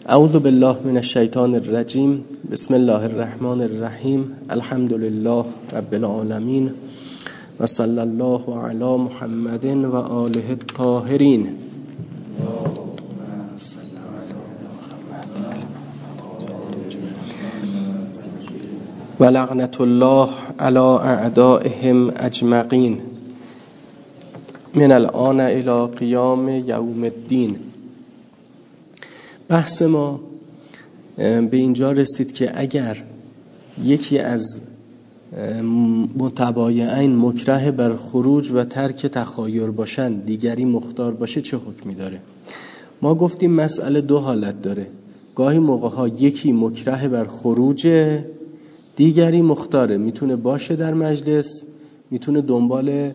اعوذ بالله من الشیطان الرجیم. بسم الله الرحمن الرحیم. الحمد لله رب العالمین و صلی الله علی محمد و آله الطاهرین. و لعنت الله علی اعدائهم اجمعین من الآن الی قیام یوم الدین. بحث ما به اینجا رسید که اگر یکی از متبایعین مکره بر خروج و ترک تخایر باشند، دیگری مختار باشه، چه حکمی داره؟ ما گفتیم مسئله دو حالت داره. گاهی موقع‌ها یکی مکره بر خروج، دیگری مختاره، میتونه باشه در مجلس، میتونه دنبال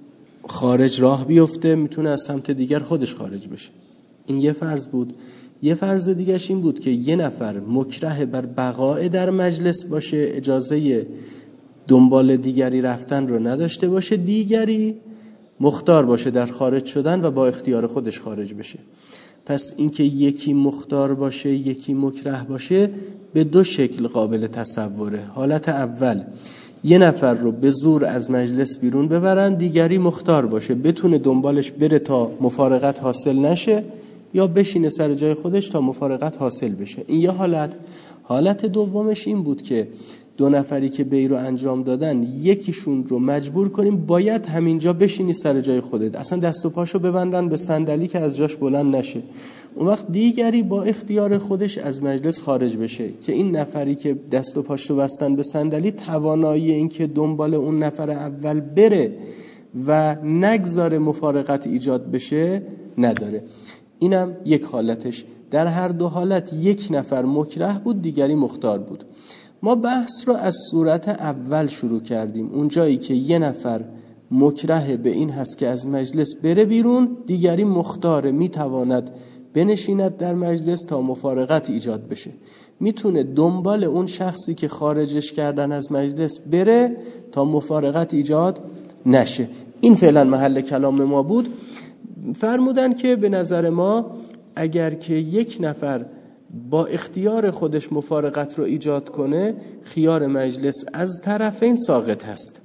خارج راه بیفته، میتونه از سمت دیگر خودش خارج بشه. این یه فرض بود. یه فرض دیگرش این بود که یه نفر مکره بر بقاء در مجلس باشه، اجازه دنبال دیگری رفتن رو نداشته باشه، دیگری مختار باشه در خارج شدن و با اختیار خودش خارج بشه. پس اینکه یکی مختار باشه یکی مکره باشه به دو شکل قابل تصوره. حالت اول، یه نفر رو به زور از مجلس بیرون ببرن، دیگری مختار باشه، بتونه دنبالش بره تا مفارقت حاصل نشه یا بشینه سر جای خودش تا مفارقت حاصل بشه. این یه حالت. حالت دومش این بود که دو نفری که بی رو انجام دادن، یکیشون رو مجبور کنیم باید همینجا بشینی سر جای خودت، اصلا دست و پاشو ببندن به صندلی که از جاش بلند نشه. اون وقت دیگری با اختیار خودش از مجلس خارج بشه که این نفری که دست و پاشو بستن به صندلی توانایی این که دنبال اون نفر اول بره و نگذاره مفارقت ایجاد بشه نداره. اینم یک حالتش. در هر دو حالت یک نفر مکره بود، دیگری مختار بود. ما بحث رو از صورت اول شروع کردیم، اون جایی که یه نفر مکره به این هست که از مجلس بره بیرون، دیگری مختاره، میتواند بنشیند در مجلس تا مفارقت ایجاد بشه، میتونه دنبال اون شخصی که خارجش کردن از مجلس بره تا مفارقت ایجاد نشه. این فعلا محل کلام ما بود. فرمودن که به نظر ما اگر که یک نفر با اختیار خودش مفارقت رو ایجاد کنه، خیار مجلس از طرفین ساقط هست.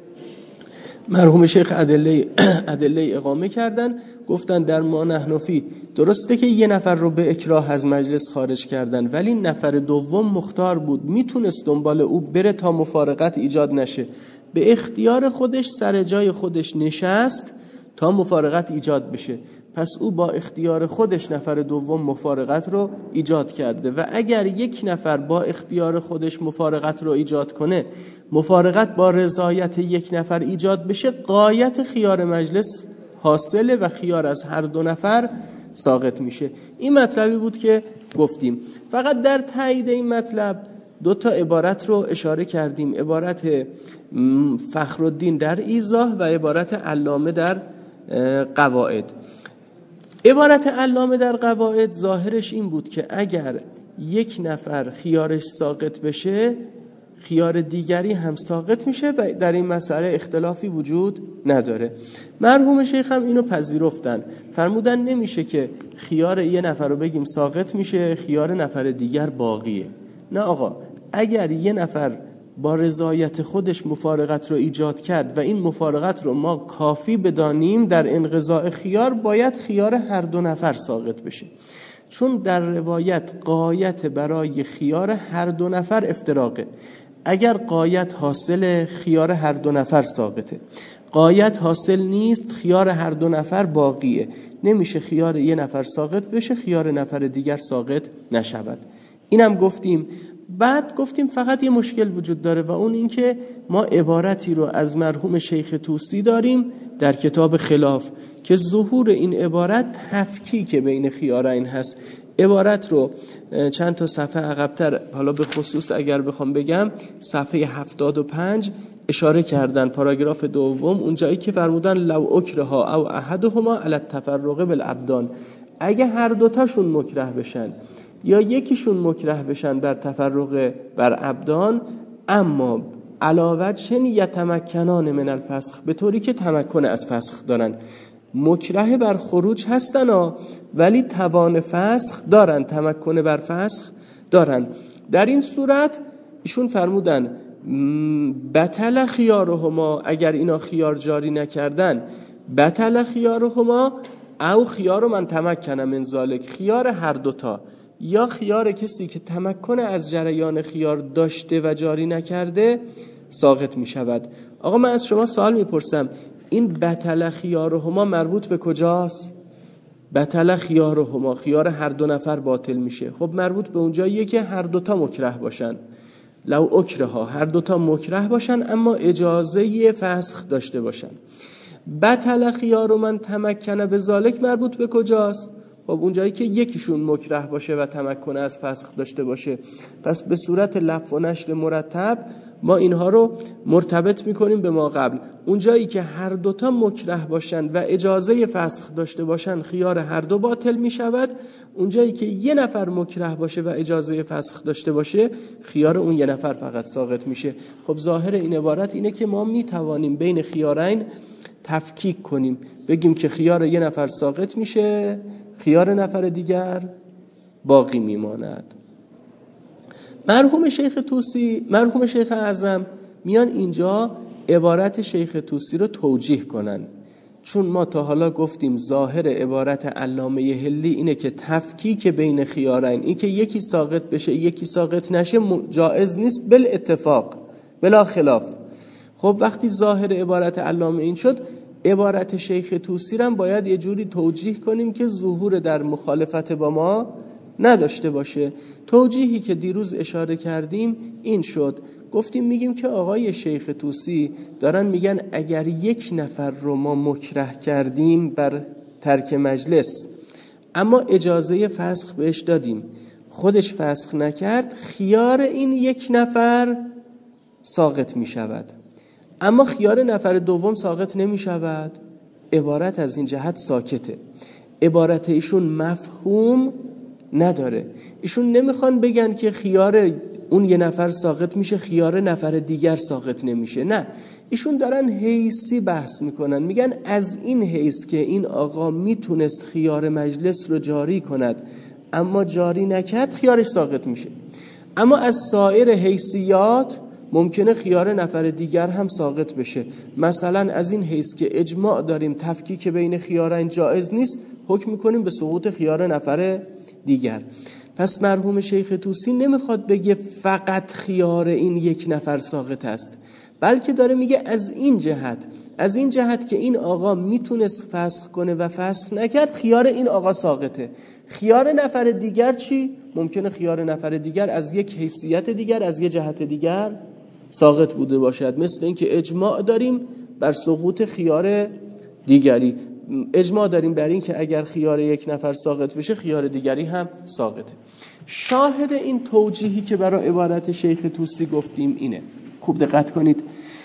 مرحوم شیخ ادله اقامه کردن، گفتن در ما نحنفی درسته که یه نفر رو به اکراه از مجلس خارج کردن، ولی نفر دوم مختار بود، میتونست دنبال او بره تا مفارقت ایجاد نشه، به اختیار خودش سر جای خودش نشست تا مفارقت ایجاد بشه. پس او با اختیار خودش نفر دوم مفارقت رو ایجاد کرده و اگر یک نفر با اختیار خودش مفارقت رو ایجاد کنه، مفارقت با رضایت یک نفر ایجاد بشه، غایت خیار مجلس حاصله و خیار از هر دو نفر ساقط میشه. این مطلبی بود که گفتیم. فقط در تایید این مطلب دو تا عبارت رو اشاره کردیم، عبارت فخرالدین در ایضاح و عبارت علامه در قواعد. عبارت علامه در قواعد ظاهرش این بود که اگر یک نفر خیارش ساقط بشه، خیار دیگری هم ساقط میشه و در این مسئله اختلافی وجود نداره. مرحوم شیخ هم اینو پذیرفتن، فرمودن نمیشه که خیار یه نفر رو بگیم ساقط میشه، خیار نفر دیگر باقیه. نه آقا، اگر یه نفر با رضایت خودش مفارقت رو ایجاد کرد و این مفارقت رو ما کافی بدانیم در انقضاء خیار، باید خیار هر دو نفر ساقط بشه، چون در روایت غایت برای خیار هر دو نفر افتراقه. اگر غایت حاصل، خیار هر دو نفر ساقطه، غایت حاصل نیست، خیار هر دو نفر باقیه. نمیشه خیار یه نفر ساقط بشه خیار نفر دیگر ساقط نشود. اینم گفتیم. بعد گفتیم فقط یه مشکل وجود داره و اون این که ما عبارتی رو از مرحوم شیخ طوسی داریم در کتاب خلاف که ظهور این عبارت تفکیک بین خیارین هست. عبارت رو چند تا صفحه عقب‌تر، حالا به خصوص اگر بخوام بگم صفحه 75 اشاره کردن، پاراگراف دوم، اونجایی که فرمودن لو اکرها او احدهما علی التفرق بالابدان، اگه هر دوتاشون مکره بشن یا یکیشون مکره بشن بر تفرق بر ابدان، اما علاوه چنین یتمکنان من الفسخ، به طوری که تمکن از فسخ دارن، مکره بر خروج هستن ولی توان فسخ دارن، تمکن بر فسخ دارن. در این صورت ایشون فرمودن بطل خیارهما، اگر اینا خیار جاری نکردن بطل خیارهما او خیار من تمکنم من ذالک، خیار هر دوتا، یا خیار کسی که تمکن از جریان خیار داشته و جاری نکرده ساقط می شود. آقا من از شما سوال میپرسم، این بطل خیارهما مربوط به کجاست؟ بطل خیارهما، خیار هر دو نفر باطل میشه. خب مربوط به اونجاییه که هر دوتا مکره باشن، لو اکرها، هر دوتا مکره باشن اما اجازه فسخ داشته باشن. بطل خیار من تمکن به ذالک مربوط به کجاست؟ خب اونجایی که یکیشون مکره باشه و تمکن از فسخ داشته باشه. پس به صورت لف و نشر مرتب ما اینها رو مرتبط میکنیم به ما قبل. اونجایی که هر دوتا مکره باشن و اجازه فسخ داشته باشن خیار هر دو باطل میشود. اونجایی که یه نفر مکره باشه و اجازه فسخ داشته باشه خیار اون یه نفر فقط ساقط میشه. خب ظاهر این عبارت اینه که ما میتوانیم بین خیارین تفکیک کنیم، بگیم که خیار یه نفر ساقط میشه، خیار نفر دیگر باقی میماند. مرحوم شیخ طوسی، مرحوم شیخ اعظم میان اینجا عبارت شیخ طوسی رو توجیه کنن، چون ما تا حالا گفتیم ظاهر عبارت علامه حلی اینه که تفکیک بین خیارین، این که یکی ساقط بشه یکی ساقط نشه جائز نیست بالاتفاق بلا خلاف. خب وقتی ظاهر عبارت علامه این شد، عبارت شیخ طوسی رو باید یه جوری توجیه کنیم که ظهور در مخالفت با ما نداشته باشه. توجیهی که دیروز اشاره کردیم این شد، گفتیم میگیم که آقای شیخ طوسی دارن میگن اگر یک نفر رو ما مکره کردیم بر ترک مجلس اما اجازه فسخ بهش دادیم، خودش فسخ نکرد، خیار این یک نفر ساقط میشود، اما خیار نفر دوم ساقط نمی شود. عبارت از این جهت ساکته، عبارت ایشون مفهوم نداره. ایشون نمیخوان بگن که خیار اون یه نفر ساقط میشه خیار نفر دیگر ساقط نمیشه، نه، ایشون دارن حیثی بحث میکنن، میگن از این حیث که این آقا میتونست خیار مجلس رو جاری کند اما جاری نکرد خیارش ساقط میشه، اما از سایر حیثیات ممکنه خیار نفر دیگر هم ساقط بشه. مثلا از این حیث که اجماع داریم تفکیک بین خیارین جائز نیست، حکم میکنیم به سقوط خیار نفر دیگر. پس مرحوم شیخ طوسی نمیخواد بگه فقط خیار این یک نفر ساقط است، بلکه داره میگه از این جهت که این آقا میتونست فسخ کنه و فسخ نکرد خیار این آقا ساقطه. خیار نفر دیگر چی؟ ممکنه خیار نفر دیگر از یک حیثیت دیگر از یک جهت دیگر ساقط بوده باشد، مثل اینکه اجماع داریم بر سقوط خیار دیگری، اجماع داریم بر این که اگر خیار یک نفر ساقط بشه خیار دیگری هم ساقطه. شاهد این توجیهی که برای عبارت شیخ طوسی گفتیم اینه، خوب دقت کنید،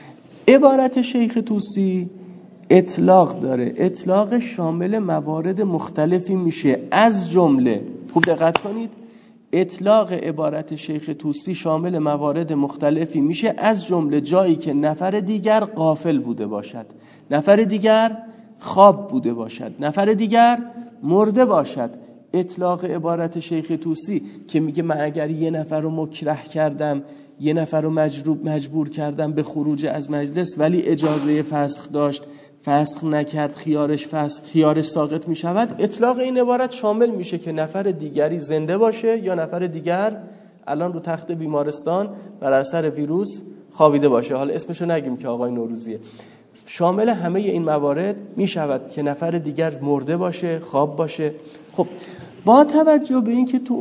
عبارت شیخ طوسی اطلاق داره، اطلاق شامل موارد مختلفی میشه، از جمله، خوب دقت کنید، اطلاق عبارت شیخ طوسی شامل موارد مختلفی میشه، از جمله جایی که نفر دیگر غافل بوده باشد، نفر دیگر خواب بوده باشد، نفر دیگر مرده باشد. اطلاق عبارت شیخ طوسی که میگه من اگر یه نفر رو مکره کردم، یه نفر رو مجبور کردم به خروج از مجلس ولی اجازه فسخ داشت، فسخ نکرد، خیارش ساقط می شود، اطلاق این عبارت شامل میشه که نفر دیگری زنده باشه یا نفر دیگر الان رو تخت بیمارستان بر اثر ویروس خوابیده باشه، حالا اسمشو نگیم که آقای نوروزیه. شامل همه این موارد می شود که نفر دیگر مرده باشه، خواب باشه. خب با توجه به اینکه تو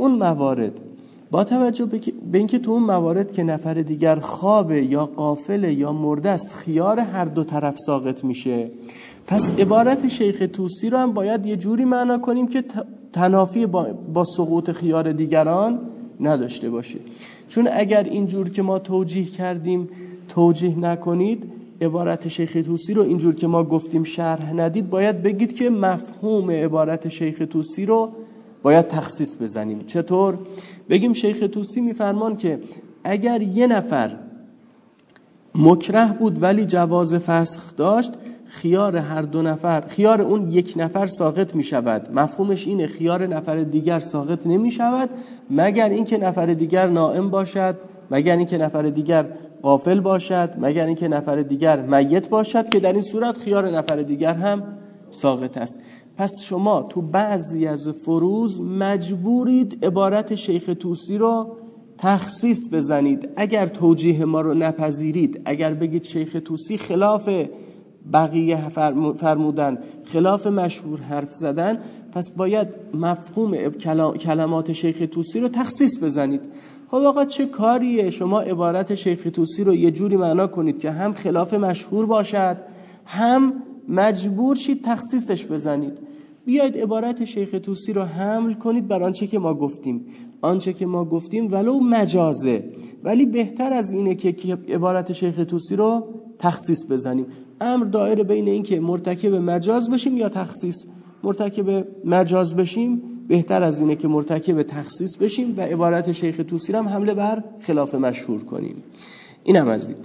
اون موارد که نفر دیگر خوابه یا غافله یا مرده است خیار هر دو طرف ساقط میشه، پس عبارت شیخ طوسی رو هم باید یه جوری معنا کنیم که تنافی با سقوط خیار دیگران نداشته باشه. چون اگر اینجور که ما توجیه کردیم توجیه نکنید، عبارت شیخ طوسی رو اینجور که ما گفتیم شرح ندید، باید بگید که مفهوم عبارت شیخ طوسی رو باید تخصیص بزنیم. چطور؟ بگیم شیخ طوسی میفرمان که اگر یه نفر مکره بود ولی جواز فسخ داشت، خیار هر دو نفر، خیار اون یک نفر ساقط می شود. مفهومش اینه خیار نفر دیگر ساقط نمی شود مگر اینکه نفر دیگر نائم باشد، مگر اینکه نفر دیگر غافل باشد، مگر اینکه نفر دیگر میت باشد، که در این صورت خیار نفر دیگر هم ساقط است. پس شما تو بعضی از فروض مجبورید عبارت شیخ طوسی رو تخصیص بزنید. اگر توجیه ما رو نپذیرید، اگر بگید شیخ طوسی خلاف بقیه فرمودن، خلاف مشهور حرف زدن، پس باید مفهوم کلمات شیخ طوسی رو تخصیص بزنید. خب آقا چه کاریه شما عبارت شیخ طوسی رو یه جوری معنا کنید که هم خلاف مشهور باشد، هم مجبور شید تخصیصش بزنید. بیاید عبارت شیخ طوسی رو حمل کنید بر آنچه که ما گفتیم. آنچه که ما گفتیم ولو مجازه، ولی بهتر از اینه که عبارت شیخ طوسی رو تخصیص بزنیم. امر دایره بین این که مرتکب مجاز بشیم یا تخصیص. مرتکب مجاز بشیم بهتر از اینه که مرتکب تخصیص بشیم و عبارت شیخ طوسی رو هم حمله بر خلاف مشهور کنیم. اینم از این.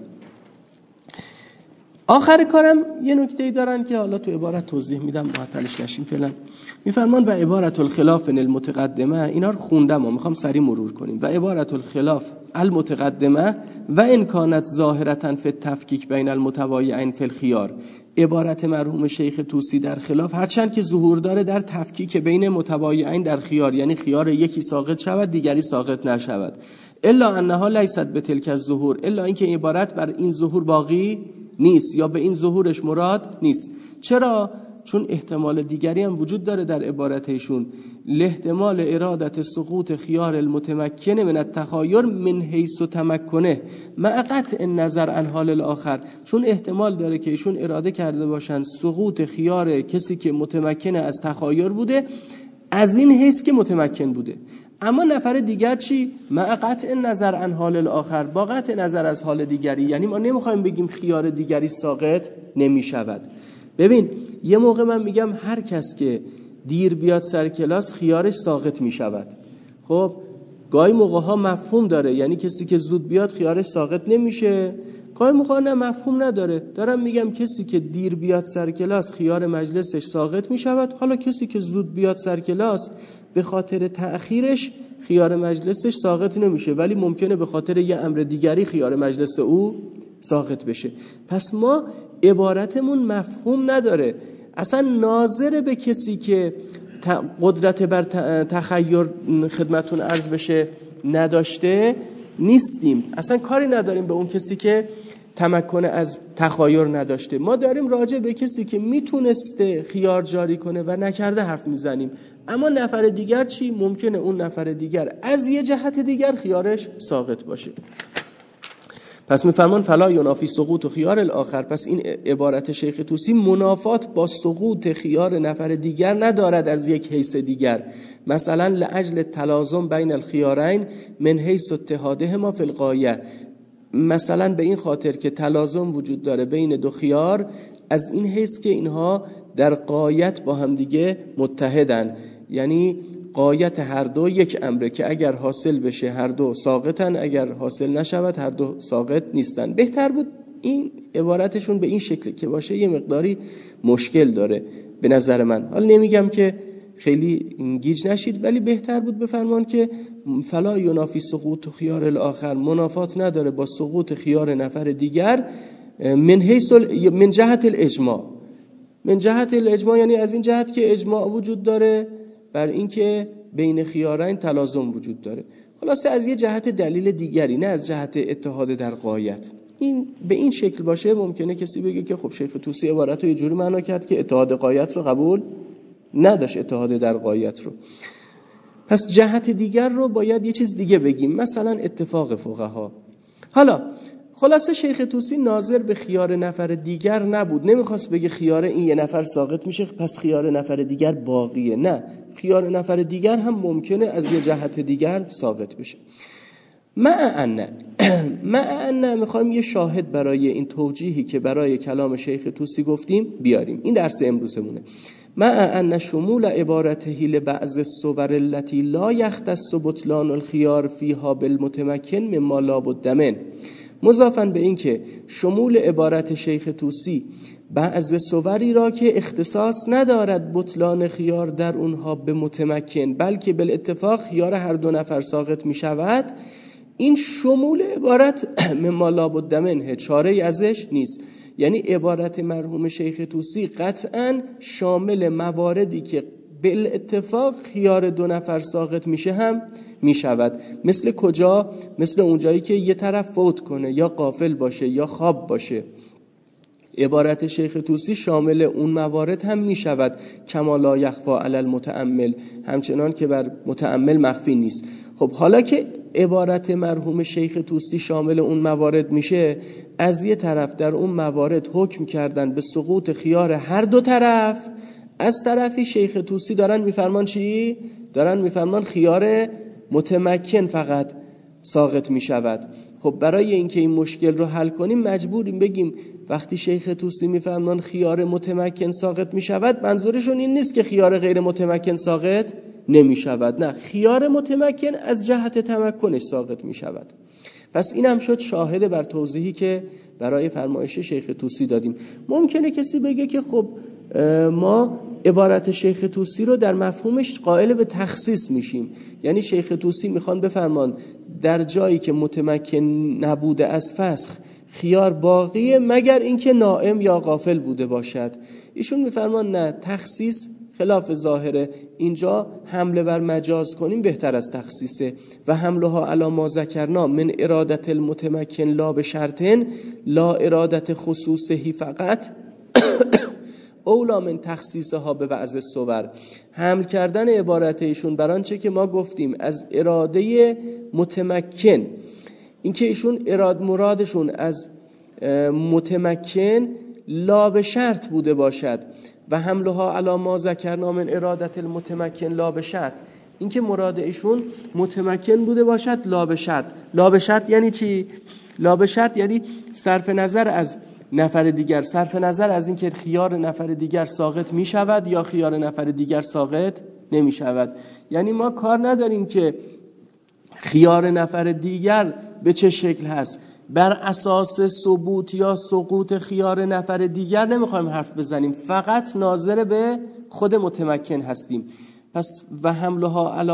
آخر کارم یه نکته‌ای دارن که حالا تو عبارت توضیح میدم، معطلش نشیم فعلا. میفرمان و عبارت الخلاف المتقدمه، اینا رو خوندم و میخوام سریع مرور کنیم. و عبارت الخلاف المتقدمه و ان کانت ظاهرة فی التفکیک بین المتبایعین فی الخیار، عبارت مرحوم شیخ طوسی در خلاف هرچند که ظهور داره در تفکیک بین متبایعین در خیار، یعنی خیار یکی ساقط شود دیگری ساقط نشود، الا انها لیست بتلک الظهور، الا اینکه این عبارت بر این ظهور باقی نیست یا به این ظهورش مراد نیست. چرا؟ چون احتمال دیگری هم وجود داره در عبارتشون، لاحتمال ارادت سقوط خیار المتمکن من التخایر من حیث تمکنه مع قطع النظر عن حال الاخر، چون احتمال داره که ایشون اراده کرده باشن سقوط خیار کسی که متمکن از تخایر بوده از این حیث که متمکن بوده. اما نفر دیگر چی؟ مع قطع نظر عن حال الاخر، با قطع نظر از حال دیگری. یعنی ما نمیخوایم بگیم خیار دیگری ساقط نمیشود. ببین یه موقع من میگم هر کس که دیر بیاد سر کلاس خیارش ساقط میشود. خب گاهی موقع ها مفهوم داره، یعنی کسی که زود بیاد خیارش ساقط نمیشه. گاهی موقع نه مفهوم نداره. دارم میگم کسی که دیر بیاد سر کلاس خیار مجلسش ساقط میشود. حالا کسی که زود بیاد سر کلاس به خاطر تأخیرش خیار مجلسش ساقط نمیشه، ولی ممکنه به خاطر یه امر دیگری خیار مجلس او ساقط بشه. پس ما عبارتمون مفهوم نداره، اصلا ناظر به کسی که قدرت بر تخیل خدمتون عرض بشه نداشته نیستیم، اصلا کاری نداریم به اون کسی که تمکن از تخایر نداشته. ما داریم راجع به کسی که میتونسته خیار جاری کنه و نکرده حرف میزنیم. اما نفر دیگر چی؟ ممکنه اون نفر دیگر از یه جهت دیگر خیارش ساقط باشه. پس میفرمان فلا ینافی سقوط خیار الاخر، پس این عبارت شیخ طوسی منافات با سقوط خیار نفر دیگر ندارد از یک حیث دیگر. مثلا لاجل تلازم بین الخیارین من حیث اتحادهما فی الغایه، مثلا به این خاطر که تلازم وجود داره بین دو خیار از این حیث که اینها در غایت با هم دیگه متحدن، یعنی غایت هر دو یک امره که اگر حاصل بشه هر دو ساقطن، اگر حاصل نشود هر دو ساقط نیستن. بهتر بود این عبارتشون به این شکل که باشه، یه مقداری مشکل داره به نظر من. حالا نمیگم که خیلی گیج نشید، ولی بهتر بود بفرمان که فلا ینافی سقوط خیار الاخر، منافات نداره با سقوط خیار نفر دیگر من جهت الاجماع. من جهت الاجماع یعنی از این جهت که اجماع وجود داره بر این که بین خیارین تلازم وجود داره. خلاصه از یه جهت دلیل دیگری، نه از جهت اتحاد در غایت. این به این شکل باشه ممکنه کسی بگه که خب شیخ طوسی عبارت رو یه جوری معنا کرد که اتحاد غایت رو قبول نداشت، اتحاد در غایت رو. پس جهت دیگر رو باید یه چیز دیگه بگیم، مثلا اتفاق فقها. حالا خلاصه شیخ طوسی ناظر به خیار نفر دیگر نبود، نمیخواست بگه خیار این یه نفر ساقط میشه پس خیار نفر دیگر باقیه. نه، خیار نفر دیگر هم ممکنه از یه جهت دیگر ساقط بشه. مع ان میخوایم یه شاهد برای این توجیهی که برای کلام شیخ طوسی گفتیم بیاریم. این درس امروزمونه. مع ان شمول عبارته لبعض الصور التي لا يختص بطلان الخيار فيها بالمتمكن مما لا بد من، مضافاً به این که شمول عبارت شیخ طوسی بعض صوری را که اختصاص ندارد بطلان خیار در اونها به متمکن، بلکه بالاتفاق خیار هر دو نفر ساقط می شود، این شمول عبارت مما لابد منه، چاره‌ای ازش نیست. یعنی عبارت مرحوم شیخ طوسی قطعاً شامل مواردی که بالاتفاق خیار دو نفر ساقط میشه هم میشود. مثل کجا؟ مثل اونجایی که یه طرف فوت کنه یا غافل باشه یا خواب باشه. عبارت شیخ طوسی شامل اون موارد هم می شود، کما لا یخفی علی المتأمل، همچنان که بر متأمل مخفی نیست. خب حالا که عبارت مرحوم شیخ طوسی شامل اون موارد میشه، از یه طرف در اون موارد حکم کردن به سقوط خیار هر دو طرف، از طرفی شیخ طوسی دارن میفرمان چی؟ دارن میفرمان خیار متمکن فقط ساقط می شود. خب برای اینکه این مشکل رو حل کنیم مجبوریم بگیم وقتی شیخ طوسی میفرمان خیار متمکن ساقط می شود، منظورشون این نیست که خیار غیر متمکن ساقط نمی شود، نه، خیار متمکن از جهت تمکنش ساقط می شود. پس این هم شد شاهد بر توضیحی که برای فرمایش شیخ طوسی دادیم. ممکنه کسی بگه که خب ما عبارت شیخ طوسی رو در مفهومش قائل به تخصیص میشیم، یعنی شیخ طوسی میخوان بفرمان در جایی که متمکن نبوده از فسخ خیار باقیه مگر اینکه نائم یا غافل بوده باشد. ایشون میفرمان نه، تخصیص خلاف ظاهره، اینجا حمله بر مجاز کنیم بهتر از تخصیصه. و حملها علی ما ذکرنا من ارادت المتمکن لا به شرطن لا ارادت خصوصه فقط اولا من تخصیصها به بعض صور. حمل کردن عبارت ایشون بر آنچه که ما گفتیم از اراده متمکن، اینکه ایشون مرادشون از متمکن لا به شرط بوده باشد، و حملها علی ما ذکرنا من ارادت المتمکن لا به شرط، اینکه مراد ایشون متمکن بوده باشد لا به شرط. لا به شرط یعنی چی؟ لا به شرط یعنی صرف نظر از نفر دیگر، صرف نظر از اینکه خیار نفر دیگر ساقط می شود یا خیار نفر دیگر ساقط نمی شود. یعنی ما کار نداریم که خیار نفر دیگر به چه شکل هست، بر اساس ثبوت یا سقوط خیار نفر دیگر نمیخوایم حرف بزنیم، فقط ناظر به خود متمکن هستیم. پس و حملها علی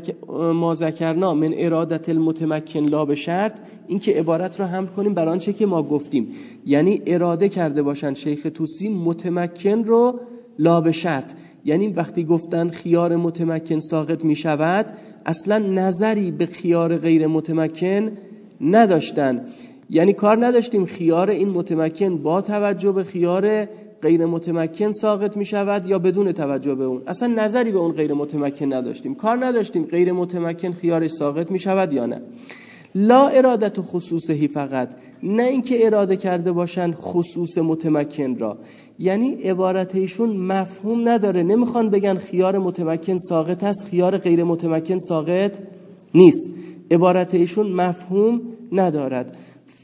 ما ذکرنا من ارادت المتمکن لا به شرط، این که عبارت رو حمل کنیم بر آنچه که ما گفتیم، یعنی اراده کرده باشن شیخ طوسی متمکن رو لا به شرط، یعنی وقتی گفتن خیار متمکن ساقط می شود اصلا نظری به خیار غیر متمکن نداشتن، یعنی کار نداشتیم خیار این متمکن با توجه به خیار غیر متمکن ساقط می شود یا بدون توجه به اون، اصلا نظری به اون غیر متمکن نداشتیم، کار نداشتیم غیر متمکن خیارش ساقط می شود یا نه. لا ارادت خصوصه فقط، نه اینکه اراده کرده باشن خصوص متمکن را، یعنی عبارت ایشون مفهوم نداره، نمیخوان بگن خیار متمکن ساقط است خیار غیر متمکن ساقط نیست، عبارت ایشون مفهوم ندارد.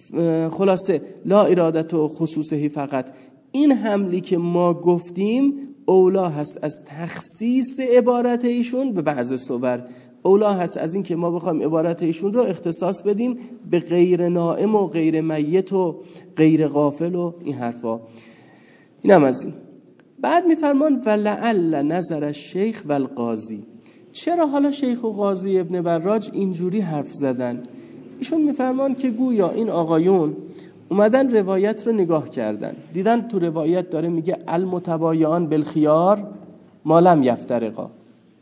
خلاصه لا ارادت خصوصه فقط، این حملی که ما گفتیم اولا هست از تخصیص عبارت ایشون به بعض صور، اولا هست از این که ما بخوایم عبارت ایشون رو اختصاص بدیم به غیر نائم و غیر میت و غیر غافل و این حرفا. اینم از این. بعد میفرمان ولعل نظر الشیخ و القاضی، چرا حالا شیخ و قاضی ابن براج اینجوری حرف زدن؟ ایشون میفرمان که گویا این آقایون اومدن روایت رو نگاه کردن، دیدن تو روایت داره میگه المتبایعان بالخیار ما لم یفترقا،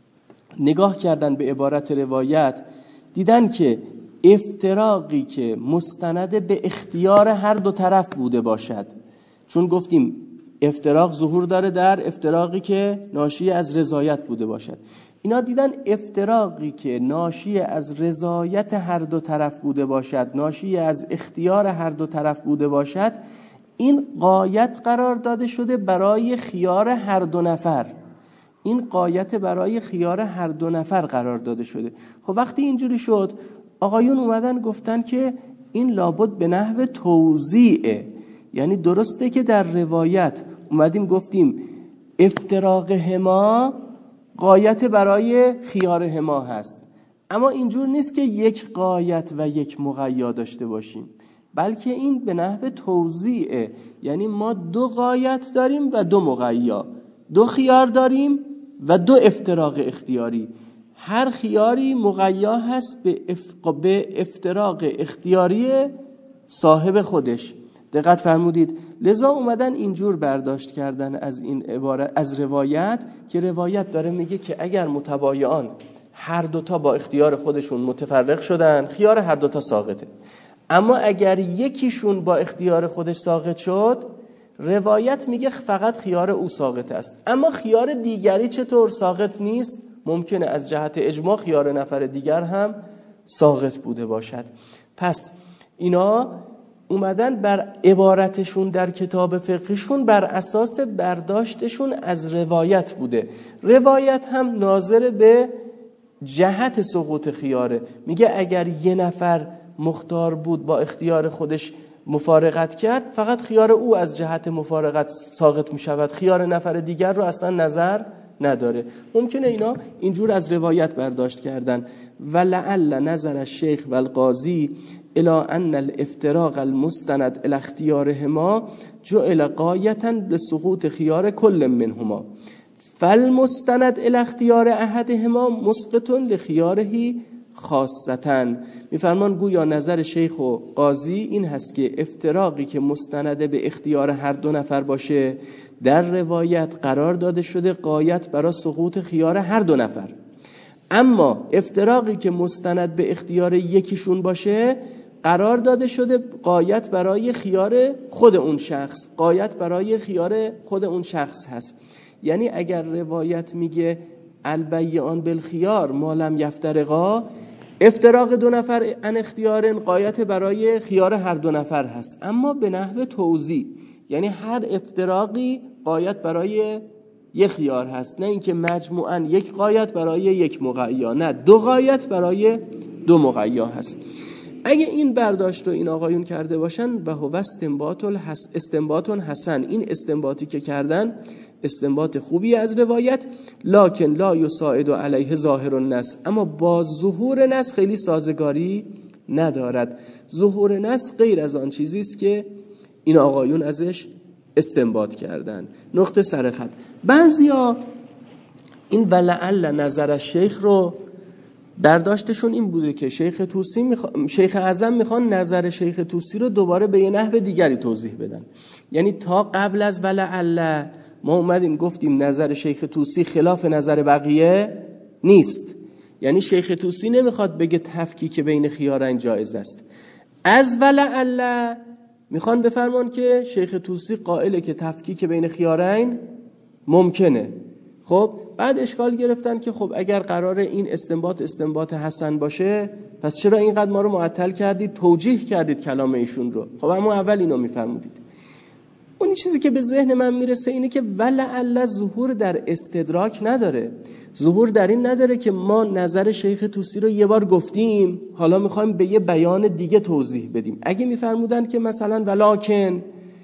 نگاه کردن به عبارت روایت دیدن که افتراقی که مستند به اختیار هر دو طرف بوده باشد، چون گفتیم افتراق ظهور داره در افتراقی که ناشی از رضایت بوده باشد، اینا دیدن افتراقی که ناشی از رضایت هر دو طرف بوده باشد، ناشی از اختیار هر دو طرف بوده باشد، این غایت قرار داده شده برای خیار هر دو نفر، این غایت برای خیار هر دو نفر قرار داده شده. خب وقتی اینجوری شد آقایون اومدن گفتن که این لابد به نحو توزیعه، یعنی درسته که در روایت اومدیم گفتیم افتراق هما غایت برای خیار هما هست، اما اینجور نیست که یک غایت و یک مقیا داشته باشیم، بلکه این به نحو توزیعه. یعنی ما 2 غایت داریم و 2 مغیا، 2 خیار داریم و 2 افتراق اختیاری. هر خیاری مغیا هست به افتراق اختیاری صاحب خودش. دقت فرمودید؟ لذا اومدن اینجور برداشت کردن از این عبارت، از روایت، که روایت داره میگه که اگر متبایعان هر دوتا با اختیار خودشون متفرق شدن، خیار هر دوتا ساقطه. اما اگر یکیشون با اختیار خودش ساقط شد، روایت میگه فقط خیار او ساقط است. اما خیار دیگری چطور ساقط نیست؟ ممکنه از جهت اجماع خیار نفر دیگر هم ساقط بوده باشد. پس اینا اومدن بر عبارتشون در کتاب فقهشون بر اساس برداشتشون از روایت بوده. روایت هم ناظر به جهت سقوط خیاره. میگه اگر یه نفر مختار بود با اختیار خودش مفارقت کرد، فقط خیار او از جهت مفارقت ساقط میشود، خیار نفر دیگر رو اصلا نظر نداره. ممکنه اینا اینجور از روایت برداشت کردن. و لعل نظر الشیخ و القاضی الى ان الافتراق المستند الى اختیارهما جعل غایتا لسقوط خیار کل منهما فالمستند الى اختیار احدهما مسقط لخیاره خاصتا. میفرمان گویا نظر شیخ و قاضی این هست که افتراقی که مستند به اختیار هر 2 نفر باشه در روایت قرار داده شده غایت برای سقوط خیار هر 2 نفر. اما افتراقی که مستند به اختیار یکیشون باشه قرار داده شده غایت برای خیار خود اون شخص، غایت برای خیار خود اون شخص هست. یعنی اگر روایت میگه البیعان بالخیار ما لم یفترقا، افتراق 2 نفر ان اختیار غایت برای خیار هر 2 نفر هست، اما به نحو توزیع. یعنی هر افتراقی غایت برای 1 خیار هست، نه اینکه مجموعاً 1 غایت برای 1 مغیا، نه 2 غایت برای 2 مغیا هست. اگه این برداشت رو این آقایون کرده باشن و هو استنباط حسن، این استنباطی که کردن استنباط خوبی از روایت، لکن لا یساعد علیه ظاهر النص، اما با ظهور نص خیلی سازگاری ندارد. ظهور نص غیر از آن چیزی است که این آقایون ازش استنباط کردن. نقطه سر خط. بعضیا این ولعل نظر شیخ رو برداشتشون این بوده که شیخ اعظم میخوان نظر شیخ طوسی رو دوباره به یه نحو دیگری توضیح بدن. یعنی تا قبل از ولعل ما اومدیم گفتیم نظر شیخ طوسی خلاف نظر بقیه نیست. یعنی شیخ طوسی نمیخواد بگه تفکیک بین خیارین جایز است. از ولعل میخوان بفرمان که شیخ طوسی قائله که تفکیک بین خیارین ممکنه. خب بعد اشکال گرفتن که خب اگر قراره این استنباط حسن باشه، پس چرا اینقدر ما رو معطل کردید، توجیه کردید کلام ایشون رو؟ خب اما اول اینو میفرمودید. اون چیزی که به ذهن من میرسه اینه که ولعل ظهور در استدراک نداره. ظهور در این نداره که ما نظر شیخ طوسی رو یه بار گفتیم، حالا میخوایم به یه بیان دیگه توضیح بدیم. اگه میفرمودن که مثلا ولکن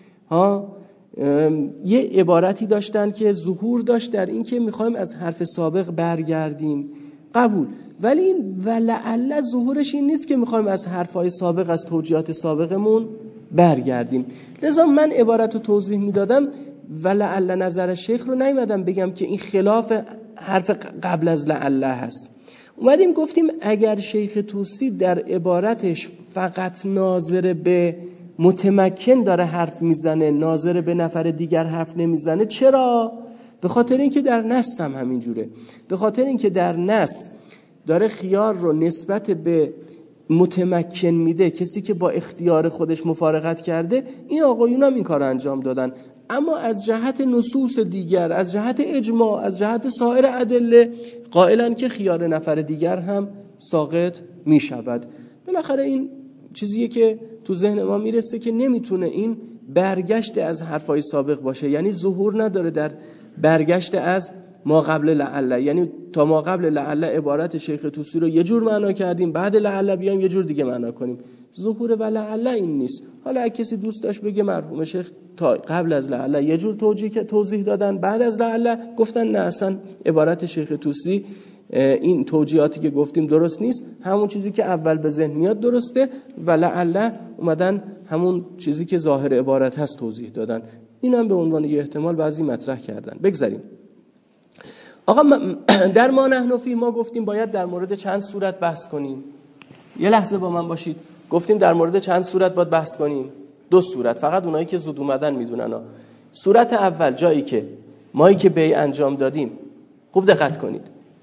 یه عبارتی داشتن که ظهور داشت در این که میخوایم از حرف سابق برگردیم، قبول. ولی این ولعل ظهورش این نیست که میخوایم از حرفای سابق، از توجیهات سابقمون برگردیم. لذا من عبارت رو توضیح میدادم، ولعل نظر شیخ رو نیومدم بگم که این خلاف حرف قبل از لعل هست. اومدیم گفتیم اگر شیخ طوسی در عبارتش فقط ناظر به متمکن داره حرف میزنه، ناظر به نفر دیگر حرف نمیزنه، چرا؟ به خاطر اینکه در نص هم همینجوره. به خاطر اینکه در نص داره خیار رو نسبت به متمکن میده، کسی که با اختیار خودش مفارقت کرده. این آقایون هم این کار انجام دادن، اما از جهت نصوص دیگر، از جهت اجماع، از جهت سایر ادله قائلن که خیار نفر دیگر هم ساقط میشود. بالاخره این چیزیه که تو ذهن ما میرسه که نمیتونه این برگشت از حرفای سابق باشه. یعنی ظهور نداره در برگشت از ما قبل لعل. یعنی تا ما قبل لعل عبارت شیخ طوسی رو یه جور معنا کردیم، بعد لعل بیایم یه جور دیگه معنا کنیم. ظهور و لعل این نیست. حالا اگه کسی دوست داشت بگه مرحوم شیخ تا قبل از لعل یه جور توضیح دادن، بعد از لعل گفتن نه اصلا عبارت شیخ طوسی این توجیهاتی که گفتیم درست نیست، همون چیزی که اول به ذهن میاد درسته و لعله اومدن همون چیزی که ظاهر عبارت هست توضیح دادن. این هم به عنوان یه احتمال بعضی مطرح کردن. بگذاریم. آقا در ما نحن فی ما گفتیم باید در مورد چند صورت بحث کنیم. یه لحظه با من باشید. گفتیم در مورد چند صورت باید بحث کنیم؟ 2 صورت. فقط اونایی که زود اومدن میدونن. صورت اول جایی که مایی که بیع انجام دادیم، خوب دقت کنید،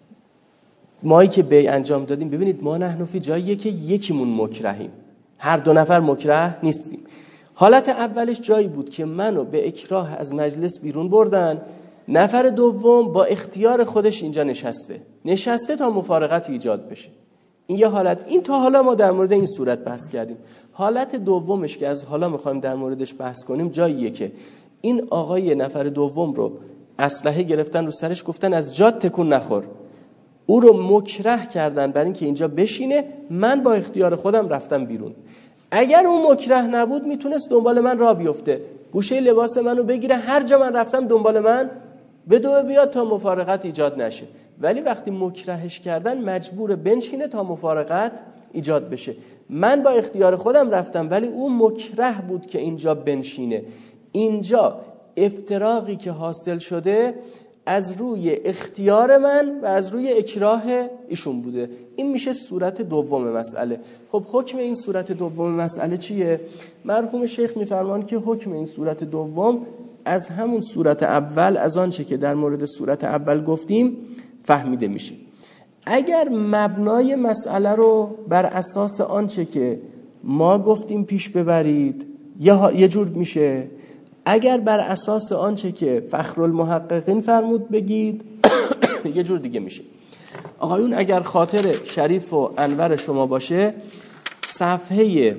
مایی که بیع انجام دادیم، ببینید ما نحن فی جاییه که یکیمون مکرهیم، هر 2 نفر مکره نیستیم. حالت اولش جایی بود که منو به اکراه از مجلس بیرون بردن، نفر دوم با اختیار خودش اینجا نشسته تا مفارقت ایجاد بشه. این یه حالت. این تا حالا ما در مورد این صورت بحث کردیم. حالت دومش که از حالا میخوایم در موردش بحث کنیم جاییه که این آقای نفر دوم رو اسلحه گرفتن رو سرش، گفتن از جات تکون نخور، او رو مکره کردن برای اینکه اینجا بشینه. من با اختیار خودم رفتم بیرون. اگر اون مکره نبود میتونست دنبال من راه بیفته، گوشه لباس منو بگیره، هر جا من رفتم دنبال من بدوه بیاد تا مفارقت ایجاد نشه. ولی وقتی مکرهش کردن مجبور بنشینه تا مفارقت ایجاد بشه. من با اختیار خودم رفتم ولی اون مکره بود که اینجا بنشینه. اینجا افتراقی که حاصل شده از روی اختیار من و از روی اکراه ایشون بوده. این میشه صورت دوم مسئله. خب حکم این صورت دوم مسئله چیه؟ مرحوم شیخ میفرمان که حکم این صورت دوم از همون صورت اول، از آنچه که در مورد صورت اول گفتیم فهمیده میشه. اگر مبنای مسئله رو بر اساس آنچه که ما گفتیم پیش ببرید یه جور میشه، اگر بر اساس آنچه که فخرالمحققین فرمود بگید یه جور دیگه میشه. آقایون اگر خاطر شریف و انور شما باشه، صفحه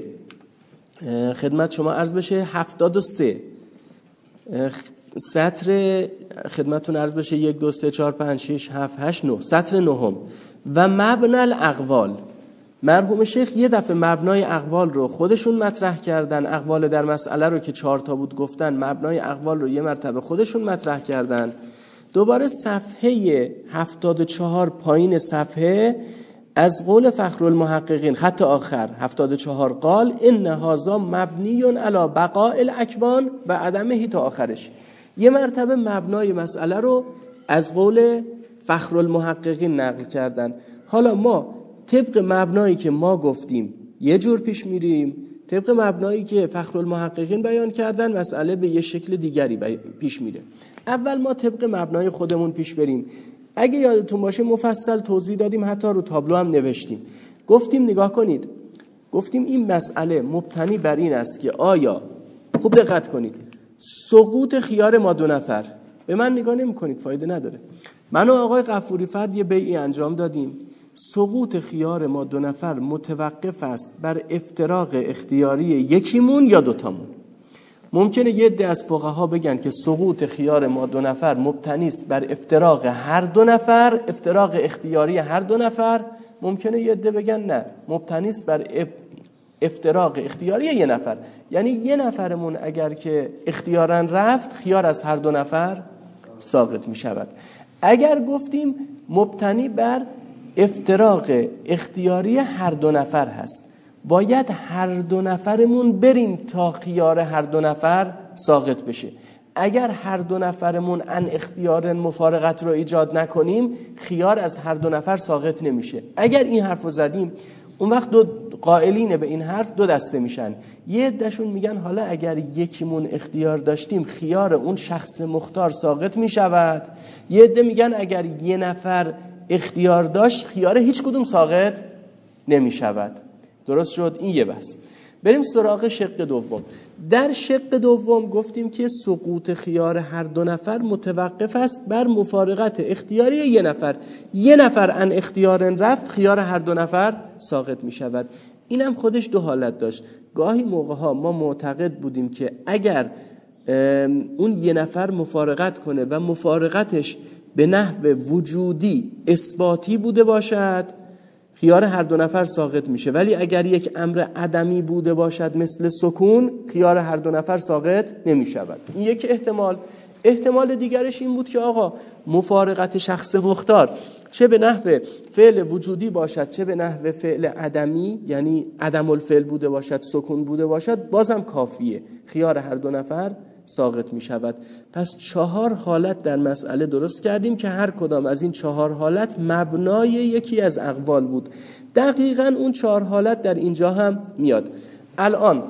خدمت شما عرض بشه 73، سطر خدمتتون عرض بشه 1 2 3 4 5 6 7 8 9، سطر 9 و مبنی الاقوال. مرحوم شیخ یه دفعه مبنای اقوال رو خودشون مطرح کردن، اقوال در مسئله رو که 4 تا بود گفتن، مبنای اقوال رو یه مرتبه خودشون مطرح کردن. دوباره صفحه 74 پایین صفحه از قول فخرالمحققین خط آخر 74 قال ان هذا مبنی علی بقاء الاکوان و عدمه تا آخرش. یه مرتبه مبنای مسئله رو از قول فخرالمحققین نقل کردن. حالا ما طبق مبنایی که ما گفتیم یه جور پیش میریم، طبق مبنایی که فخرالمحققین بیان کردن مسئله به یه شکل دیگری پیش میره. اول ما طبق مبنای خودمون پیش بریم. اگه یادتون باشه مفصل توضیح دادیم، حتی رو تابلو هم نوشتیم. گفتیم نگاه کنید، گفتیم این مسئله مبتنی بر این است که آیا، خوب دقت کنید، سقوط خیار ما 2 نفر، به من نگاه نمی کنید فایده نداره، من و آقای غفوری فرد یه بیعی انجام دادیم، سقوط خیار ما 2 نفر متوقف است بر افتراق اختیاری یکیمون یا 2 تامون. ممکنه یه عده از فقها بگن که سقوط خیار ما 2 نفر مبتنی است بر افتراق هر 2 نفر، افتراق اختیاری هر 2 نفر. ممکنه یه عده بگن نه، مبتنی است بر افتراق اختیاری 1 نفر. یعنی 1 نفرمون اگر که اختیارن رفت، خیار از هر 2 نفر ساقط می شود. اگر گفتیم مبتنی بر افتراق اختیاری هر 2 نفر هست، باید هر 2 نفرمون بریم تا خیار هر 2 نفر ساقط بشه. اگر هر 2 نفرمون ان اختیار مفارقت رو ایجاد نکنیم، خیار از هر 2 نفر ساقط نمیشه. اگر این حرف رو زدیم، اون وقت قائلین به این حرف 2 دسته میشن. یه عدهشون میگن حالا اگر یکیمون اختیار داشتیم، خیار اون شخص مختار ساقط میشود. یه عده میگن اگر 1 نفر اختیار داشت، خیار هیچ کدوم ساقط نمیشود. درست شد؟ این یه بحث. بریم سراغ شق دوم. در شق دوم گفتیم که سقوط خیار هر 2 نفر متوقف است بر مفارقت اختیاری 1 نفر. 1 نفر ان اختیار رفت، خیار هر 2 نفر ساقط می شود. اینم خودش 2 حالت داشت. گاهی موقعها ما معتقد بودیم که اگر اون 1 نفر مفارقت کنه و مفارقتش به نحو وجودی اثباتی بوده باشد، خیار هر 2 نفر ساقط میشه. ولی اگر یک امر عدمی بوده باشد مثل سکون، خیار هر 2 نفر ساقط نمیشود. این یک احتمال. احتمال دیگرش این بود که آقا مفارقت شخص مختار چه به نحو فعل وجودی باشد چه به نحو فعل عدمی، یعنی عدم الفعل بوده باشد، سکون بوده باشد، بازم کافیه، خیار هر دو نفر ساقط می شود. پس 4 حالت در مسئله درست کردیم که هر کدام از این 4 حالت مبنای یکی از اقوال بود. دقیقاً اون 4 حالت در اینجا هم میاد. الان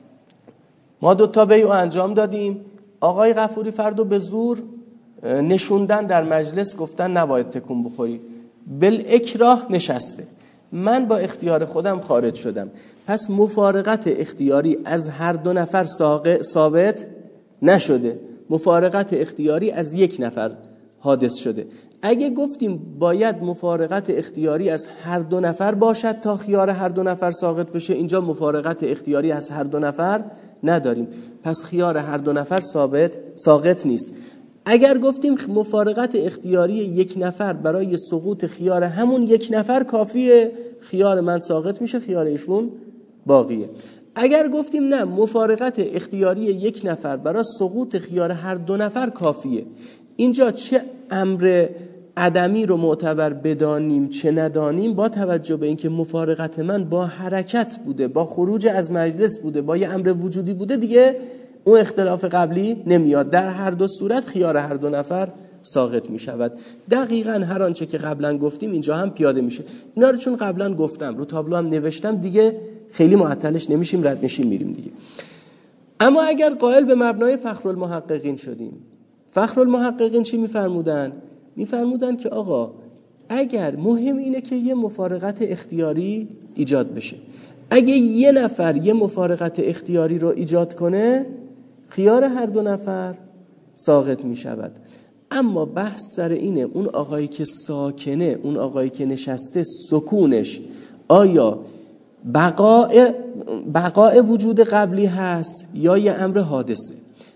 ما 2 تا بیع انجام دادیم، آقای غفوری فردو به زور نشوندن در مجلس، گفتن نباید تکون بخوری، بالاکراه نشسته، من با اختیار خودم خارج شدم. پس مفارقت اختیاری از هر 2 نفر ثابت نشده، مفارقت اختیاری از 1 نفر حادث شده. اگه گفتیم باید مفارقت اختیاری از هر 2 نفر باشد تا خیار هر 2 نفر ساقط بشه، اینجا مفارقت اختیاری از هر 2 نفر نداریم، پس خیار هر 2 نفر ساقط نیست. اگر گفتیم مفارقت اختیاری 1 نفر برای سقوط خیار همون 1 نفر کافیه، خیار من ساقط میشه، خیار ایشون باقیه. اگر گفتیم نه، مفارقت اختیاری 1 نفر برای سقوط خیار هر 2 نفر کافیه، اینجا چه امر عدمی رو معتبر بدانیم چه ندانیم، با توجه به اینکه مفارقت من با حرکت بوده، با خروج از مجلس بوده، با یه امر وجودی بوده، دیگه اون اختلاف قبلی نمیاد. در هر 2 صورت خیار هر 2 نفر ساقط می شود. دقیقاً هر آنچه که قبلا گفتیم اینجا هم پیاده میشه. اینا رو چون قبلا گفتم، رو تابلو هم نوشتم، دیگه خیلی معطلش نمیشیم، رد نشیم میریم دیگه. اما اگر قائل به مبنای فخرالمحققین شدیم، فخرالمحققین چی میفرمودن؟ میفرمودن که آقا اگر مهم اینه که یه مفارقت اختیاری ایجاد بشه، اگه یه نفر یه مفارقت اختیاری رو ایجاد کنه، خیار هر 2 نفر ساقط می شود. اما بحث سر اینه اون آقایی که ساکنه، اون آقایی که نشسته، سکونش آیا بقاء وجود قبلی هست یا یه امر حادثه؟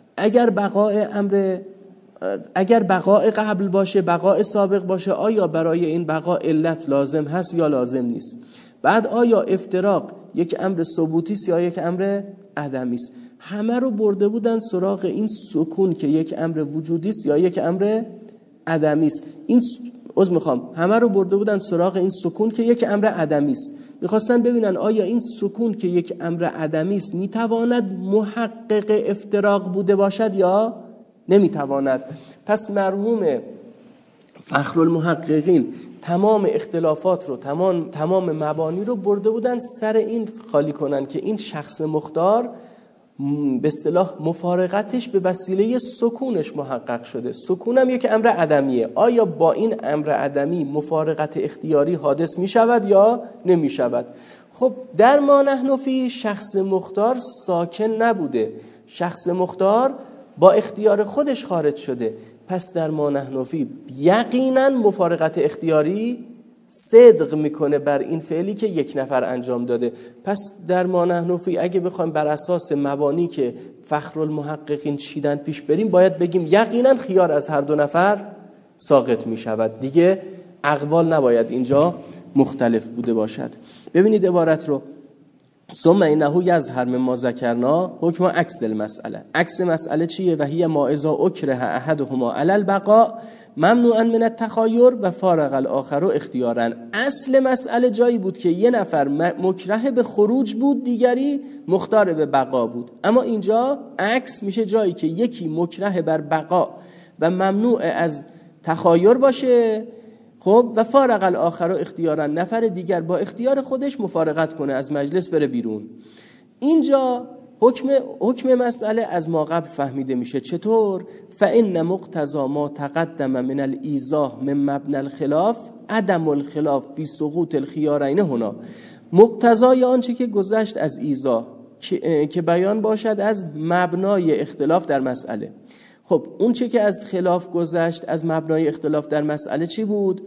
اگر بقاء قبل باشه، بقاء سابق باشه، آیا برای این بقاء علت لازم هست یا لازم نیست؟ بعد آیا افتراق یک امر ثبوتی است یا یک امر عدمی است؟ همه رو برده بودن سراغ این سکون که یک امر وجودی است یا یک امر عدمی است. همه رو برده بودن سراغ این سکون که یک امر عدمی است. میخواستن ببینن آیا این سکون که یک امر عدمی است میتواند محقق افتراق بوده باشد یا نمیتواند. پس مرحوم فخرالمحققین تمام اختلافات رو، تمام مبانی رو برده بودن سر این خالی کنن که این شخص مختار به اصطلاح مفارقتش به وسیله سکونش محقق شده. سکون هم یک امر عدمیه، آیا با این امر عدمی مفارقت اختیاری حادث می شود یا نمی شود؟ خب در ما نحن فی شخص مختار ساکن نبوده، شخص مختار با اختیار خودش خارج شده، پس در ما نحن فی یقینا مفارقت اختیاری صدق میکنه بر این فعلی که 1 نفر انجام داده. پس در ما نحن فی اگه بخوایم بر اساس مبانی که فخرالمحققین چیدن پیش بریم، باید بگیم یقینا خیار از هر 2 نفر ساقط میشود، دیگه اقوال نباید اینجا مختلف بوده باشد. ببینید عبارت رو، ثم انه یظهر مما ذکرنا حکم عکس المسئله. عکس مسئله چیه؟ و هی ما اذا اکره احدهما علی البقاء ممنوعا من التخایر و فارق الاخر اختیارا. اصل مسئله جایی بود که یه نفر مکره به خروج بود، دیگری مختار به بقا بود. اما اینجا عکس میشه، جایی که یکی مکره بر بقا و ممنوع از تخایر باشه، خب و فارق الاخر اختیارا، نفر دیگر با اختیار خودش مفارقت کنه، از مجلس بره بیرون. اینجا حکم مسئله از ما قبل فهمیده میشه. چطور؟ فإن مقتضى ما تقدم من الایضاح من مبنى الخلاف عدم الخلاف فی سقوط الخیارین هنا. مقتضای آنچه که گذشت از ایضاح که بیان باشد از مبنای اختلاف در مسئله. خب اون چه که از خلاف گذشت، از مبنای اختلاف در مسئله چی بود؟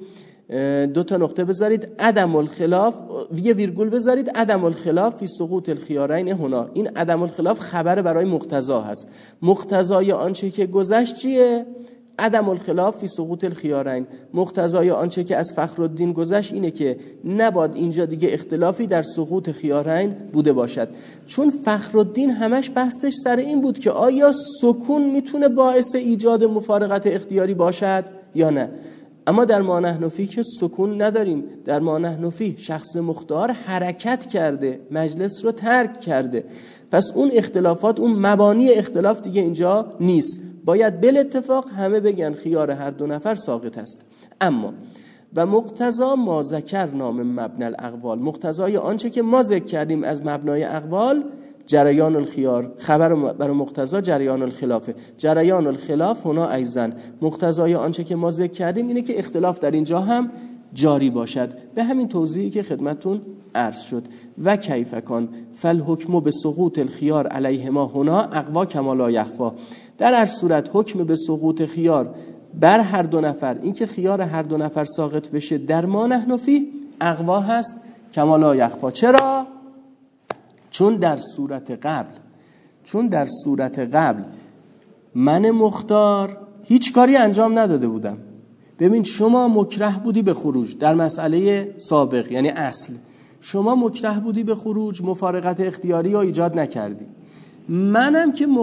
2 تا نقطه بذارید، عدم الخلاف، یه ویرگول بذارید، عدم الخلاف فی سقوط الخیارین هنا. این عدم الخلاف خبر برای مقتضا هست. مقتضای آنچه که گذشت چیه؟ عدم الخلاف فی سقوط الخیارین. مقتضای آنچه که از فخرالدین گذشت اینه که نباید اینجا دیگه اختلافی در سقوط خیارین بوده باشد. چون فخرالدین همش بحثش سر این بود که آیا سکون میتونه باعث ایجاد مفارقت اختیاری باشد یا نه. اما در ما نحن فیه که سکون نداریم. در ما نحن فیه شخص مختار حرکت کرده، مجلس رو ترک کرده. پس اون اختلافات، اون مبانی اختلاف دیگه اینجا نیست. باید بالاتفاق همه بگن خیار هر دو نفر ساقط است. اما و مقتضا ما ذکر نام مبنی الاقوال، مقتضای آنچه که ما ذکر کردیم از مبنای اقوال، جریان الخیار، خبر برای مقتضا جریان الخلافه. جریان الخلاف هنا ایزن، مقتضای آنچه که ما ذکر کردیم اینه که اختلاف در اینجا هم جاری باشد، به همین توضیحی که خدمتون عرض شد. و کیف کان فالحکم به سقوط الخیار علیهما هنا اقوا کما لا یخفا، در هر صورت حکم به سقوط خیار بر هر دو نفر، این که خیار هر دو نفر ساقط بشه در ما نحن فیه اقوا هست کما لا یخفا. چرا؟ چون در صورت قبل من مختار هیچ کاری انجام نداده بودم. ببین شما مکره بودی به خروج در مسئله سابق، یعنی اصل شما مکره بودی به خروج، مفارقت اختیاری رو ایجاد نکردی. منم که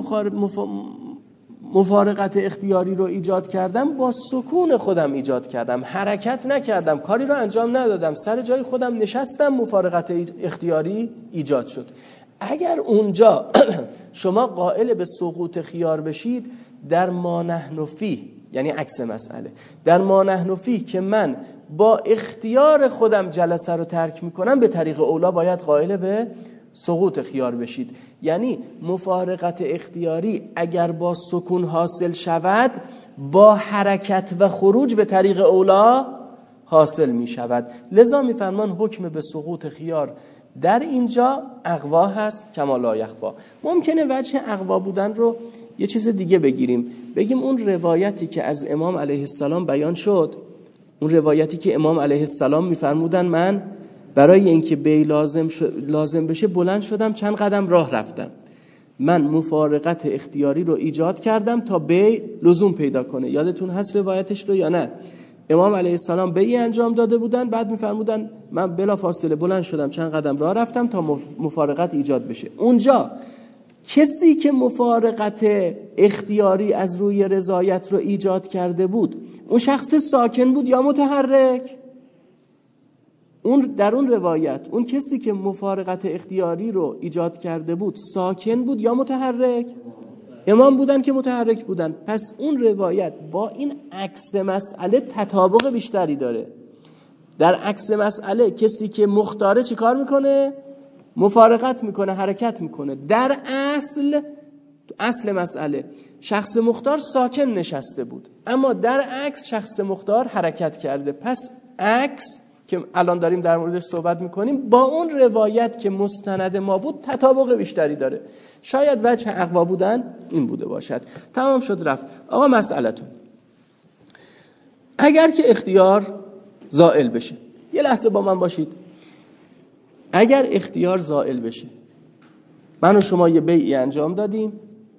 مفارقت اختیاری رو ایجاد کردم، با سکون خودم ایجاد کردم، حرکت نکردم، کاری رو انجام ندادم، سر جای خودم نشستم، مفارقت اختیاری ایجاد شد. اگر اونجا شما قائل به سقوط خیار بشید در ما نحن فیه، یعنی عکس مسئله، در ما نحن فیه که من با اختیار خودم جلسه رو ترک میکنم، به طریق اولا باید قائل به سقوط خیار بشید. یعنی مفارقت اختیاری اگر با سکون حاصل شود، با حرکت و خروج به طریق اولا حاصل می شود. لذا می فرمان حکم به سقوط خیار در اینجا اقوا هست کما لا یخفا. ممکنه وجه اقوا بودن رو یه چیز دیگه بگیم اون روایتی که از امام علیه السلام بیان شد، اون روایتی که امام علیه السلام می‌فرمودن من برای اینکه بی لازم بشه بلند شدم چند قدم راه رفتم، من مفارقت اختیاری رو ایجاد کردم تا بی لزوم پیدا کنه. یادتون هست روایتش رو یا نه؟ امام علیه السلام بی انجام داده بودن، بعد می‌فرمودن من بلا فاصله بلند شدم چند قدم راه رفتم تا مفارقت ایجاد بشه. اونجا کسی که مفارقت اختیاری از روی رضایت رو ایجاد کرده بود، اون شخص ساکن بود یا متحرک؟ در اون روایت اون کسی که مفارقت اختیاری رو ایجاد کرده بود ساکن بود یا متحرک؟ امام بودن که متحرک بودن. پس اون روایت با این عکس مسئله تطابق بیشتری داره. در عکس مسئله کسی که مختاره چی کار میکنه؟ مفارقت میکنه، حرکت میکنه. در اصل مسئله شخص مختار ساکن نشسته بود، اما در عکس شخص مختار حرکت کرده. پس عکس که الان داریم در موردش صحبت میکنیم با اون روایت که مستند ما بود تطابق بیشتری داره. شاید وجه اقوا بودن این بوده باشد. تمام شد رفت. آقا مسئلتون، اگر که اختیار زائل بشه، یه لحظه با من باشید. اگر اختیار زائل بشه، من و شما یه بیعی انجام دادیم،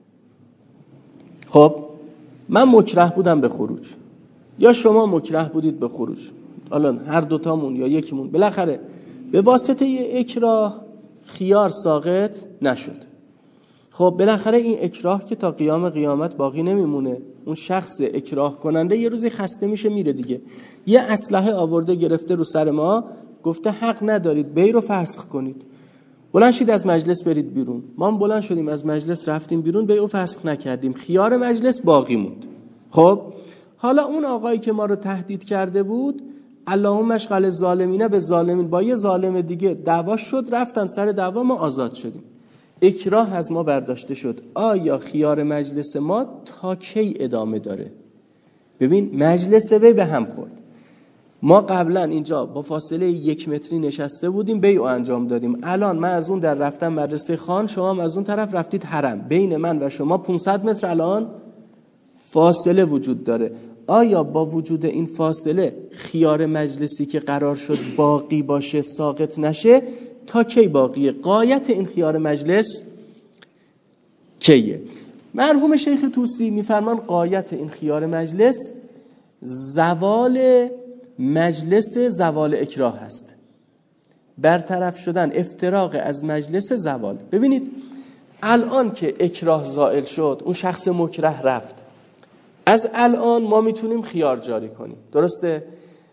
خب من مکره بودم به خروج یا شما مکره بودید به خروج، الان هر دوتامون یا یکیمون، بالاخره به واسطه اکراه خیار ساقط نشد. خب بالاخره این اکراه که تا قیام قیامت باقی نمیمونه، اون شخص اکراه کننده یه روزی خسته میشه میره دیگه. یه اسلحه آورده گرفته رو سر ما، گفته حق ندارید بی رو فسخ کنید، بلند شید از مجلس برید بیرون. ما هم بلند شدیم از مجلس رفتیم بیرون، بی رو فسخ نکردیم، خیار مجلس باقی موند. خب حالا اون آقایی که ما رو تهدید کرده بود، اللهم اشغل الظالمین به ظالمین، با یه ظالم دیگه دعوا شد، رفتن سر دعوا، ما آزاد شدیم، اکراه از ما برداشته شد. آیا خیار مجلس ما تا کی ادامه داره؟ ببین مجلس وی به هم خورد، ما قبلا اینجا با فاصله 1 متری نشسته بودیم، بیع انجام دادیم. الان من از اون در رفتم مدرسه خان، شما هم از اون طرف رفتید حرم، بین من و شما 500 متر الان فاصله وجود داره. آیا با وجود این فاصله خیار مجلسی که قرار شد باقی باشه ساقط نشه تا کی باقیه؟ غایت این خیار مجلس کیه؟ مرحوم شیخ طوسی میفرمان غایت این خیار مجلس زوال مجلس، زوال اکراه هست، برطرف شدن افتراق از مجلس زوال. ببینید الان که اکراه زائل شد، اون شخص مکره رفت، از الان ما میتونیم خیار جاری کنیم، درسته؟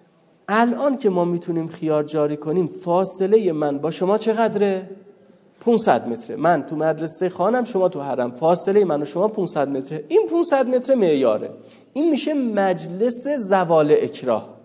الان که ما میتونیم خیار جاری کنیم، فاصله من با شما چقدره؟ 500 متره. من تو مدرسه خانم، شما تو حرم، فاصله من و شما 500 متره. این 500 متر معیاره. این میشه مجلس زوال اکراه.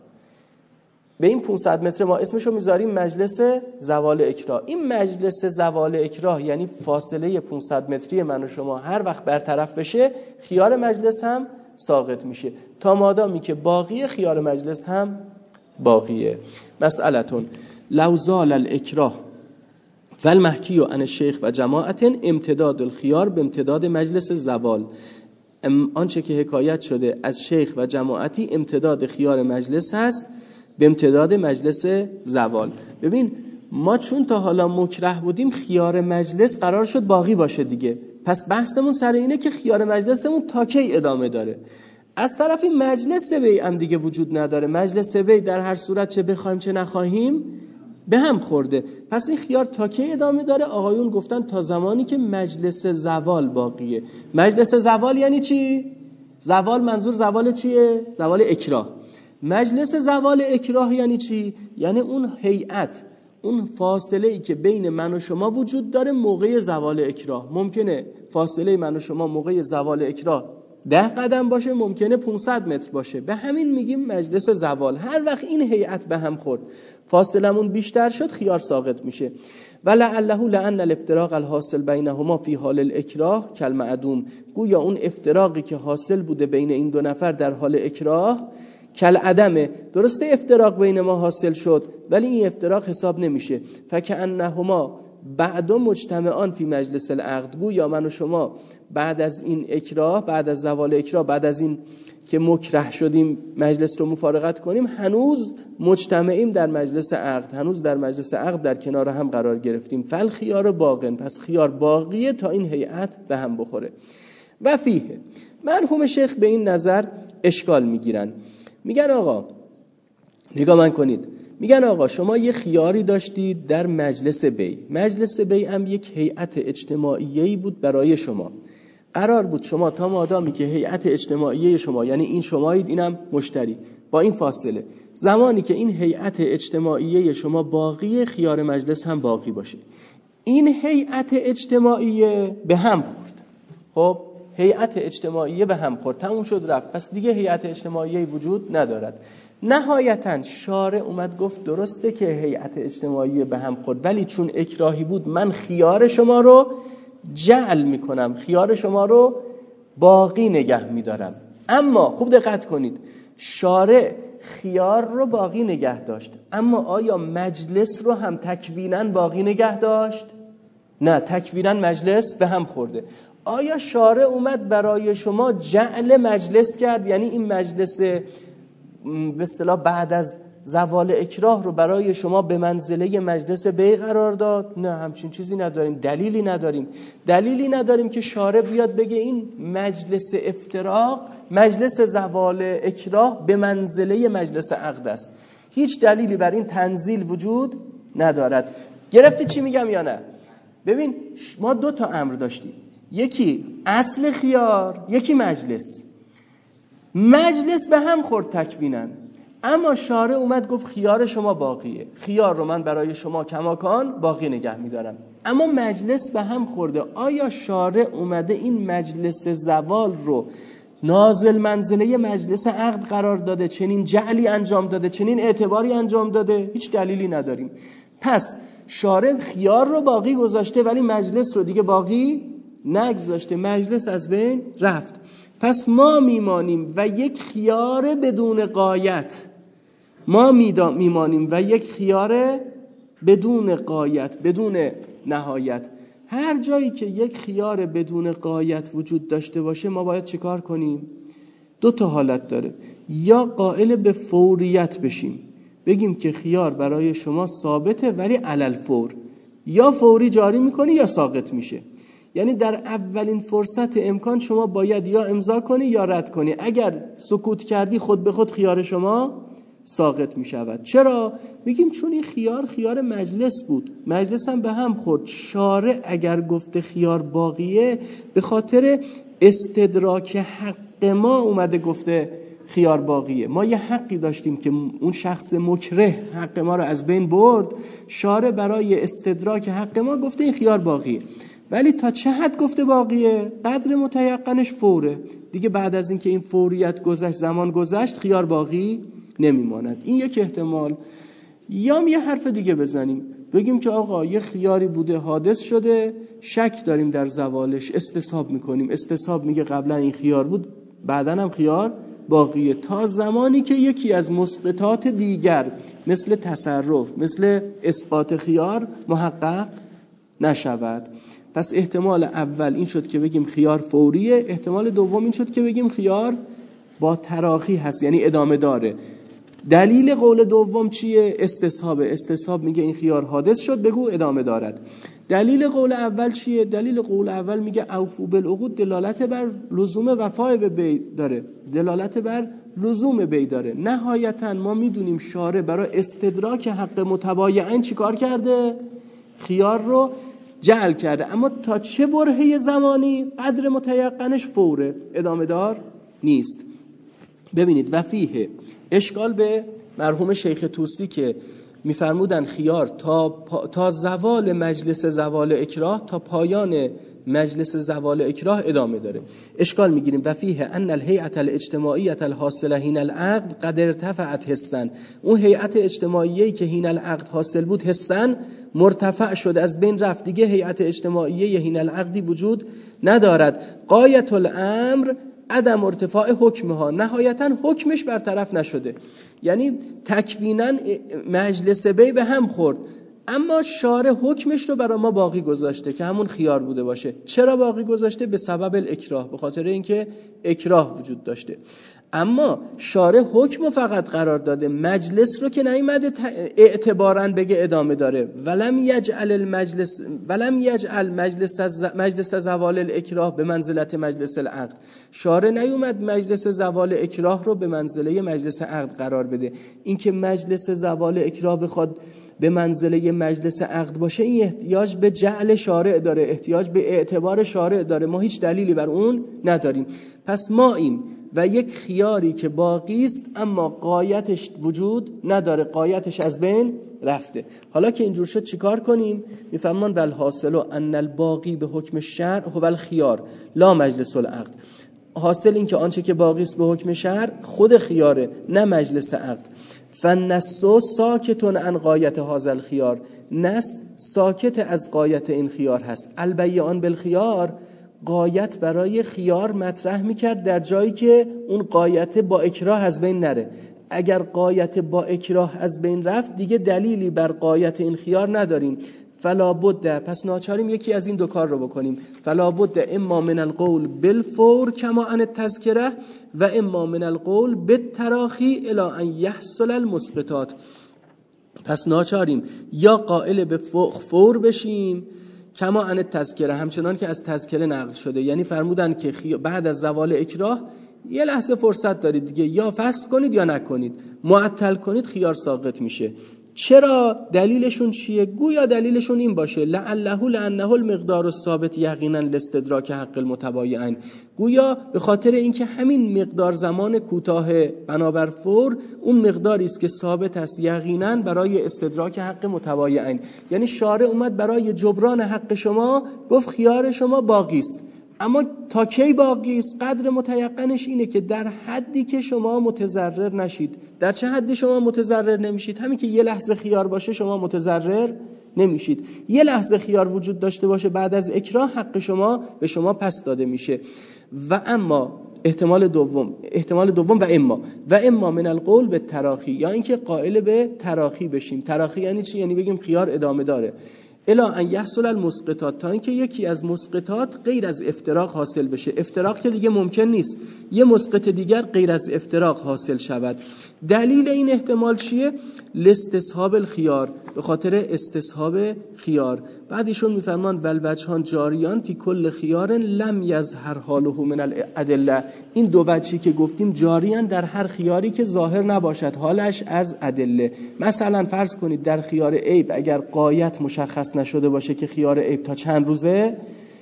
به این 500 متر ما اسمشو میذاریم مجلس زوال اکراه. این مجلس زوال اکراه یعنی فاصله 500 متری من و شما هر وقت برطرف بشه، خیار مجلس هم ساقط میشه، تا مادامی که باقی خیار مجلس هم باقیه. مسئلتون لو زال الاکراه فالمحکی عن الشیخ و جماعت امتداد الخیار به امتداد مجلس زوال. آنچه که حکایت شده از شیخ و جماعتی امتداد خیار مجلس هست به امتداد مجلس زوال. ببین ما چون تا حالا مکره بودیم، خیار مجلس قرار شد باقی باشه دیگه. پس بحثمون سر اینه که خیار مجلسمون تا کی ادامه داره. از طرفی مجلس بیع هم دیگه وجود نداره. مجلس بیع در هر صورت چه بخوایم چه نخواهیم به هم خورده. پس این خیار تا کی ادامه داره؟ آقایون گفتن تا زمانی که مجلس زوال باقیه. مجلس زوال یعنی چی؟ زوال منظور زوال چیه؟ زوال اکراه. مجلس زوال اکراه یعنی چی؟ یعنی اون هیئت، اون فاصله ای که بین من و شما وجود داره موقع زوال اکراه. ممکنه فاصله من و شما موقع زوال اکراه 10 قدم باشه، ممکنه 500 متر باشه. به همین میگیم مجلس زوال. هر وقت این هیئت به هم خورد، فاصلمون بیشتر شد، خیار ساقط میشه. ولعله لان الافتراق الحاصل بینهما فی حال الاکراه کالمعدوم. گویا اون افتراقی که حاصل بوده بین این دو نفر در حال اکراه کالعدمه. درسته افتراق بین ما حاصل شد، ولی این افتراق حساب نمیشه. فکأنهما بعد مجتمعان فی مجلس العقد. گویا من و شما بعد از این اکراه، بعد از زوال اکراه، بعد از این که مکره شدیم مجلس رو مفارقت کنیم، هنوز مجتمعیم در مجلس عقد، هنوز در مجلس عقد در کنار هم قرار گرفتیم. فالخیار باقین، پس خیار باقیه تا این هیئت به هم بخوره. و فیه مرحوم شیخ به این نظر اشکال میگیرن. میگن آقا نگاه من کنید، میگن آقا شما یه خیاری داشتید در مجلس بیع. مجلس بیع هم یک هیئت اجتماعیه‌ای بود برای شما. قرار بود شما تا مادامی که هیئت اجتماعیه شما، یعنی این شمایید اینم مشتری، با این فاصله، زمانی که این هیئت اجتماعیه شما باقی، خیار مجلس هم باقی باشه. این هیئت اجتماعیه به هم خورد. خب هیئت اجتماعیه به هم خورد، تموم شد رفت، پس دیگه هیئت اجتماعیه وجود ندارد. نهایتاً شارع اومد گفت درسته که هیئت اجتماعیه به هم خورد، ولی چون اکراهی بود من خیار شما رو جعل میکنم، خیار شما رو باقی نگه میدارم. اما خوب دقت کنید، شارع خیار رو باقی نگه داشت، اما آیا مجلس رو هم تکویناً باقی نگه داشت؟ نه، تکویناً مجلس به هم خورده. آیا شارع اومد برای شما جعل مجلس کرد، یعنی این مجلس به اصطلاح بعد از زوال اکراه رو برای شما به منزله مجلس بیع قرار داد؟ نه، همچین چیزی نداریم. دلیلی نداریم که شارع بیاد بگه این مجلس افتراق، مجلس زوال اکراه به منزله مجلس عقد است. هیچ دلیلی بر این تنزیل وجود ندارد. گرفتی چی میگم یا نه؟ ببین ما 2 تا امر داشتیم، یکی اصل خیار، یکی مجلس. مجلس به هم خورد تکویناً، اما شارع اومد گفت خیار شما باقیه، خیار رو من برای شما کماکان باقی نگه میدارم. اما مجلس به هم خورده. آیا شارع اومده این مجلس زوال رو نازل منزله مجلس عقد قرار داده، چنین جعلی انجام داده، چنین اعتباری انجام داده؟ هیچ دلیلی نداریم. پس شارع خیار رو باقی گذاشته ولی مجلس رو دیگه باقی نگذاشته، مجلس از بین رفت. پس ما میمانیم و یک خیار بدون غایت، میمانیم و یک خیار بدون غایت، بدون نهایت. هر جایی که یک خیار بدون غایت وجود داشته باشه ما باید چه کار کنیم؟ 2 تا حالت داره. یا قائل به فوریت بشیم، بگیم که خیار برای شما ثابته ولی علل فور، یا فوری جاری میکنی یا ساقط میشه. یعنی در اولین فرصت امکان شما باید یا امضا کنی یا رد کنی. اگر سکوت کردی خود به خود خیار شما ساقط می شود. چرا؟ میگیم چون این خیار مجلس بود، مجلس هم به هم خورد. شارع اگر گفته خیار باقیه به خاطر استدراک حق حق ما اومده گفته خیار باقیه. ما یه حقی داشتیم که اون شخص مکره حق ما رو از بین برد، شارع برای استدراک حق ما گفته این خیار باقیه. ولی تا چه حد گفته باقیه؟ قدر متیقنش فوره دیگه. بعد از اینکه این فوریت گذشت، زمان گذشت، خیار باقی نمیماند. این یک احتمال. یا یه حرف دیگه بزنیم، بگیم که آقا یه خیاری بوده حادث شده، شک داریم در زوالش، استصحاب میکنیم. استصحاب میگه قبلا این خیار بود، بعدن هم خیار باقیه، تا زمانی که یکی از مسقطات دیگر مثل تصرف، مثل اسقاط خیار محقق نشود. پس احتمال اول این شد که بگیم خیار فوریه. احتمال دوم این شد که بگیم خیار با تراخی هست، یعنی ادامه داره. دلیل قول دوم چیه؟ استصحابه. استصحاب میگه این خیار حادث شد، بگو ادامه دارد. دلیل قول اول چیه؟ دلیل قول اول میگه اوفو بالعقود، دلالت بر لزوم وفای به بی داره، دلالت بر لزوم بی داره. نهایتا ما میدونیم شارع برای استدراک حق متبایعین چی کار کرده؟ خیار رو جعل کرده، اما تا چه برهه زمانی؟ قدر متیقنش فوره، ادامه دار نیست. ببینید وفیه اشکال به مرحوم شیخ طوسی که میفرمودن خیار تا زوال مجلس زوال اکراه، تا پایان مجلس زوال اکراه ادامه داره. اشکال میگیریم وفیه ان الهیئه الاجتماعیه الحاصله حین العقد قد ارتفعت حسن. اون هیئت اجتماعیه‌ای که حین العقد حاصل بود حسن مرتفع شد، از بین رفت، دیگه هیئت اجتماعیه حین العقدی وجود ندارد. غایت الامر عدم ارتفاع حکمها، نهایتا حکمش برطرف نشده، یعنی تکوینا مجلس بی به هم خورد، اما شارع حکمش رو برای ما باقی گذاشته که همون خیار بوده باشه. چرا باقی گذاشته؟ به سبب الاکراه، به خاطر اینکه اکراه وجود داشته. اما شارع حکم فقط قرار داده، مجلس رو که نیامده اعتباراً بگه ادامه داره. ولم یجعل مجلس زوال الاکراه به منزلت مجلس العقد. شارع نیومد مجلس زوال اکراه رو به منزله مجلس عقد قرار بده. اینکه مجلس زوال اکراه بخواد به منزله مجلس عقد باشه، این احتیاج به جعل شارع داره، احتیاج به اعتبار شارع داره. ما هیچ دلیلی بر اون نداریم. پس ما این و یک خیاری که باقی است اما غایتش وجود نداره، غایتش از بین رفته. حالا که اینجور شد چیکار کنیم؟ میفهمان والحاصل ان الباقی به حکم شرع هو الخیار لا مجلس العقد. حاصل این که آنچه که باقی است به حکم شرع خود خیاره، نه مجلس عقد. فالنص ساکت عن غایت هذا الخیار، نص ساکت از غایت این خیار هست. البیان بالخیار، غایت برای خیار مطرح میکرد در جایی که اون غایت با اکراه از بین نره. اگر غایت با اکراه از بین رفت دیگه دلیلی بر غایت این خیار نداریم. فلا بد، پس ناچاریم یکی از این دو کار رو بکنیم. فلا بد اما من القول بالفور کما عن التذکره و اما من القول بالتراخی الی ان یحصل المسقطات. پس ناچاریم یا قائل به فور بشیم کما عن التذکره، همچنان که از تذکره نقل شده. یعنی فرمودن که بعد از زوال اکراه یه لحظه فرصت دارید دیگه، یا فسخ کنید یا نکنید، معطل کنید خیار ساقط میشه. چرا؟ دلیلشون چیه؟ گویا دلیلشون این باشه لانه المقدار الثابت یقینا لاستدراک حق المتبایعین. گویا به خاطر اینکه همین مقدار زمان کوتاه بنابر فور اون مقداری است که ثابت است یقینا برای استدراک حق متبایعین. یعنی شارع اومد برای جبران حق شما گفت خیار شما باقی است، اما تا کی باقی است؟ قدر متیقنش اینه که در حدی که شما متضرر نشید. در چه حدی شما متضرر نمیشید؟ همین که یه لحظه خیار باشه شما متضرر نمیشید. یه لحظه خیار وجود داشته باشه بعد از اکراه حق شما به شما پس داده میشه. و اما احتمال دوم و اما من القول به تراخی، یا اینکه قائل به تراخی بشیم. تراخی یعنی چی؟ یعنی بگیم خیار ادامه داره الا ان یحصل المسقطات، تا اینکه یکی از مسقطات غیر از افتراق حاصل بشه. افتراق که دیگه ممکن نیست، یه مسقط دیگر غیر از افتراق حاصل شود. دلیل این احتمال چیه؟ لاستصحاب الخيار، به خاطر استصحاب خیار. بعد ایشون میفرمان والوجهان جاریان فی کل خیار لم یظهر حاله من الادله. این دو وجهی که گفتیم جاریان در هر خیاری که ظاهر نباشد حالش از ادله. مثلا فرض کنید در خیار عیب اگر غایت مشخص نشده باشه که خیار عیب تا چند روزه،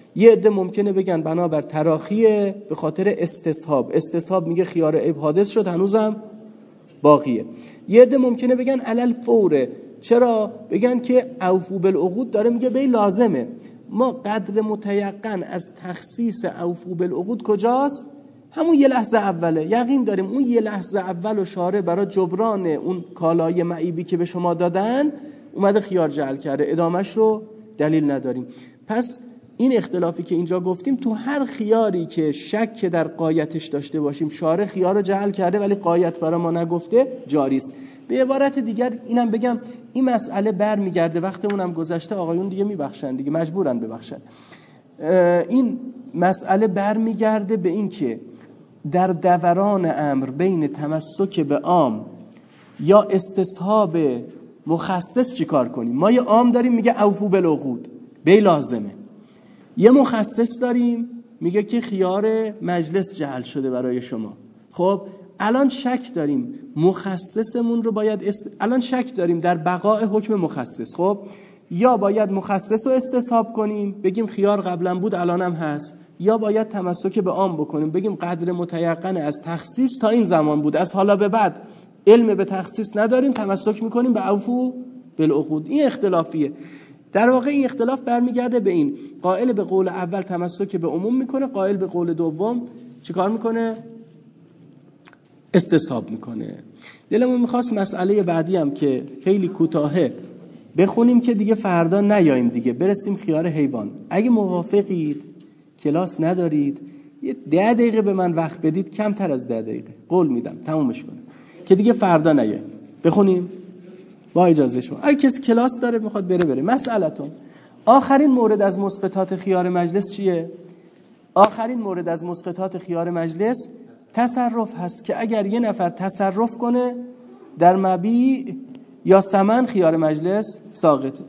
یه عده ممکنه بگن بنابر تراخیه به خاطر استصحاب میگه خیار عیب حادث شد هنوزم باقیه. یه عده ممکنه بگن علل فوره، چرا؟ بگن که اوفو بالعقود داره میگه به لازمه. ما قدر متیقن از تخصیص اوفو بالعقود کجاست؟ همون یه لحظه اوله. یقین داریم اون یه لحظه اول و شارع برای جبران اون کالای معیبی که به شما دادن اومده خیار جعل کرده، ادامش رو دلیل نداریم. پس این اختلافی که اینجا گفتیم تو هر خیاری که شک در قایتش داشته باشیم شارع خیار رو جعل کرده ولی قایت برای ما نگفته جاری است. به عبارت دیگر اینم بگم این مسئله برمیگرده، وقتمونم گذشته، آقایون دیگه میبخشن دیگه، مجبورن ببخشن. این مسئله برمیگرده به این که در دوران امر بین تمسک به عام یا استصحاب مخصص چی کار کنیم؟ ما یه عام داریم میگه اوفو بالعقود به لازمه، یه مخصص داریم میگه که خیار مجلس جعل شده برای شما. خب الان شک داریم مخصصمون رو باید الان شک داریم در بقاء حکم مخصص. خب یا باید مخصص رو استصحاب کنیم بگیم خیار قبلا بود الانم هست، یا باید تمسک به عام بکنیم بگیم قدر متیقن از تخصیص تا این زمان بود، از حالا به بعد علم به تخصیص نداریم، تمسک میکنیم به اوفو بالعقود. این اختلافیه. در واقع این اختلاف برمیگرده به این قائل به قول اول تمسک به عموم میکنه، قائل به قول دوم چیکار میکنه؟ استصحاب میکنه. دلمون میخواست مسئله بعدی هم که خیلی کوتاهه بخونیم که دیگه فردا نیاییم دیگه، برسیم خیار حیوان. اگه موافقید کلاس ندارید یه 10 دقیقه به من وقت بدید، کمتر از 10 دقیقه قول میدم تمومش کنم که دیگه فردا نیاییم. بخونیم با اجازه شما. اگه کسی کلاس داره میخواد بره. مسئله‌تون آخرین مورد از مسقطات خیار مجلس چیه؟ آخرین مورد از مسقطات خیار مجلس تصرف هست که اگر یه نفر تصرف کنه در مبیع یا ثمن خیار مجلس ساقطه.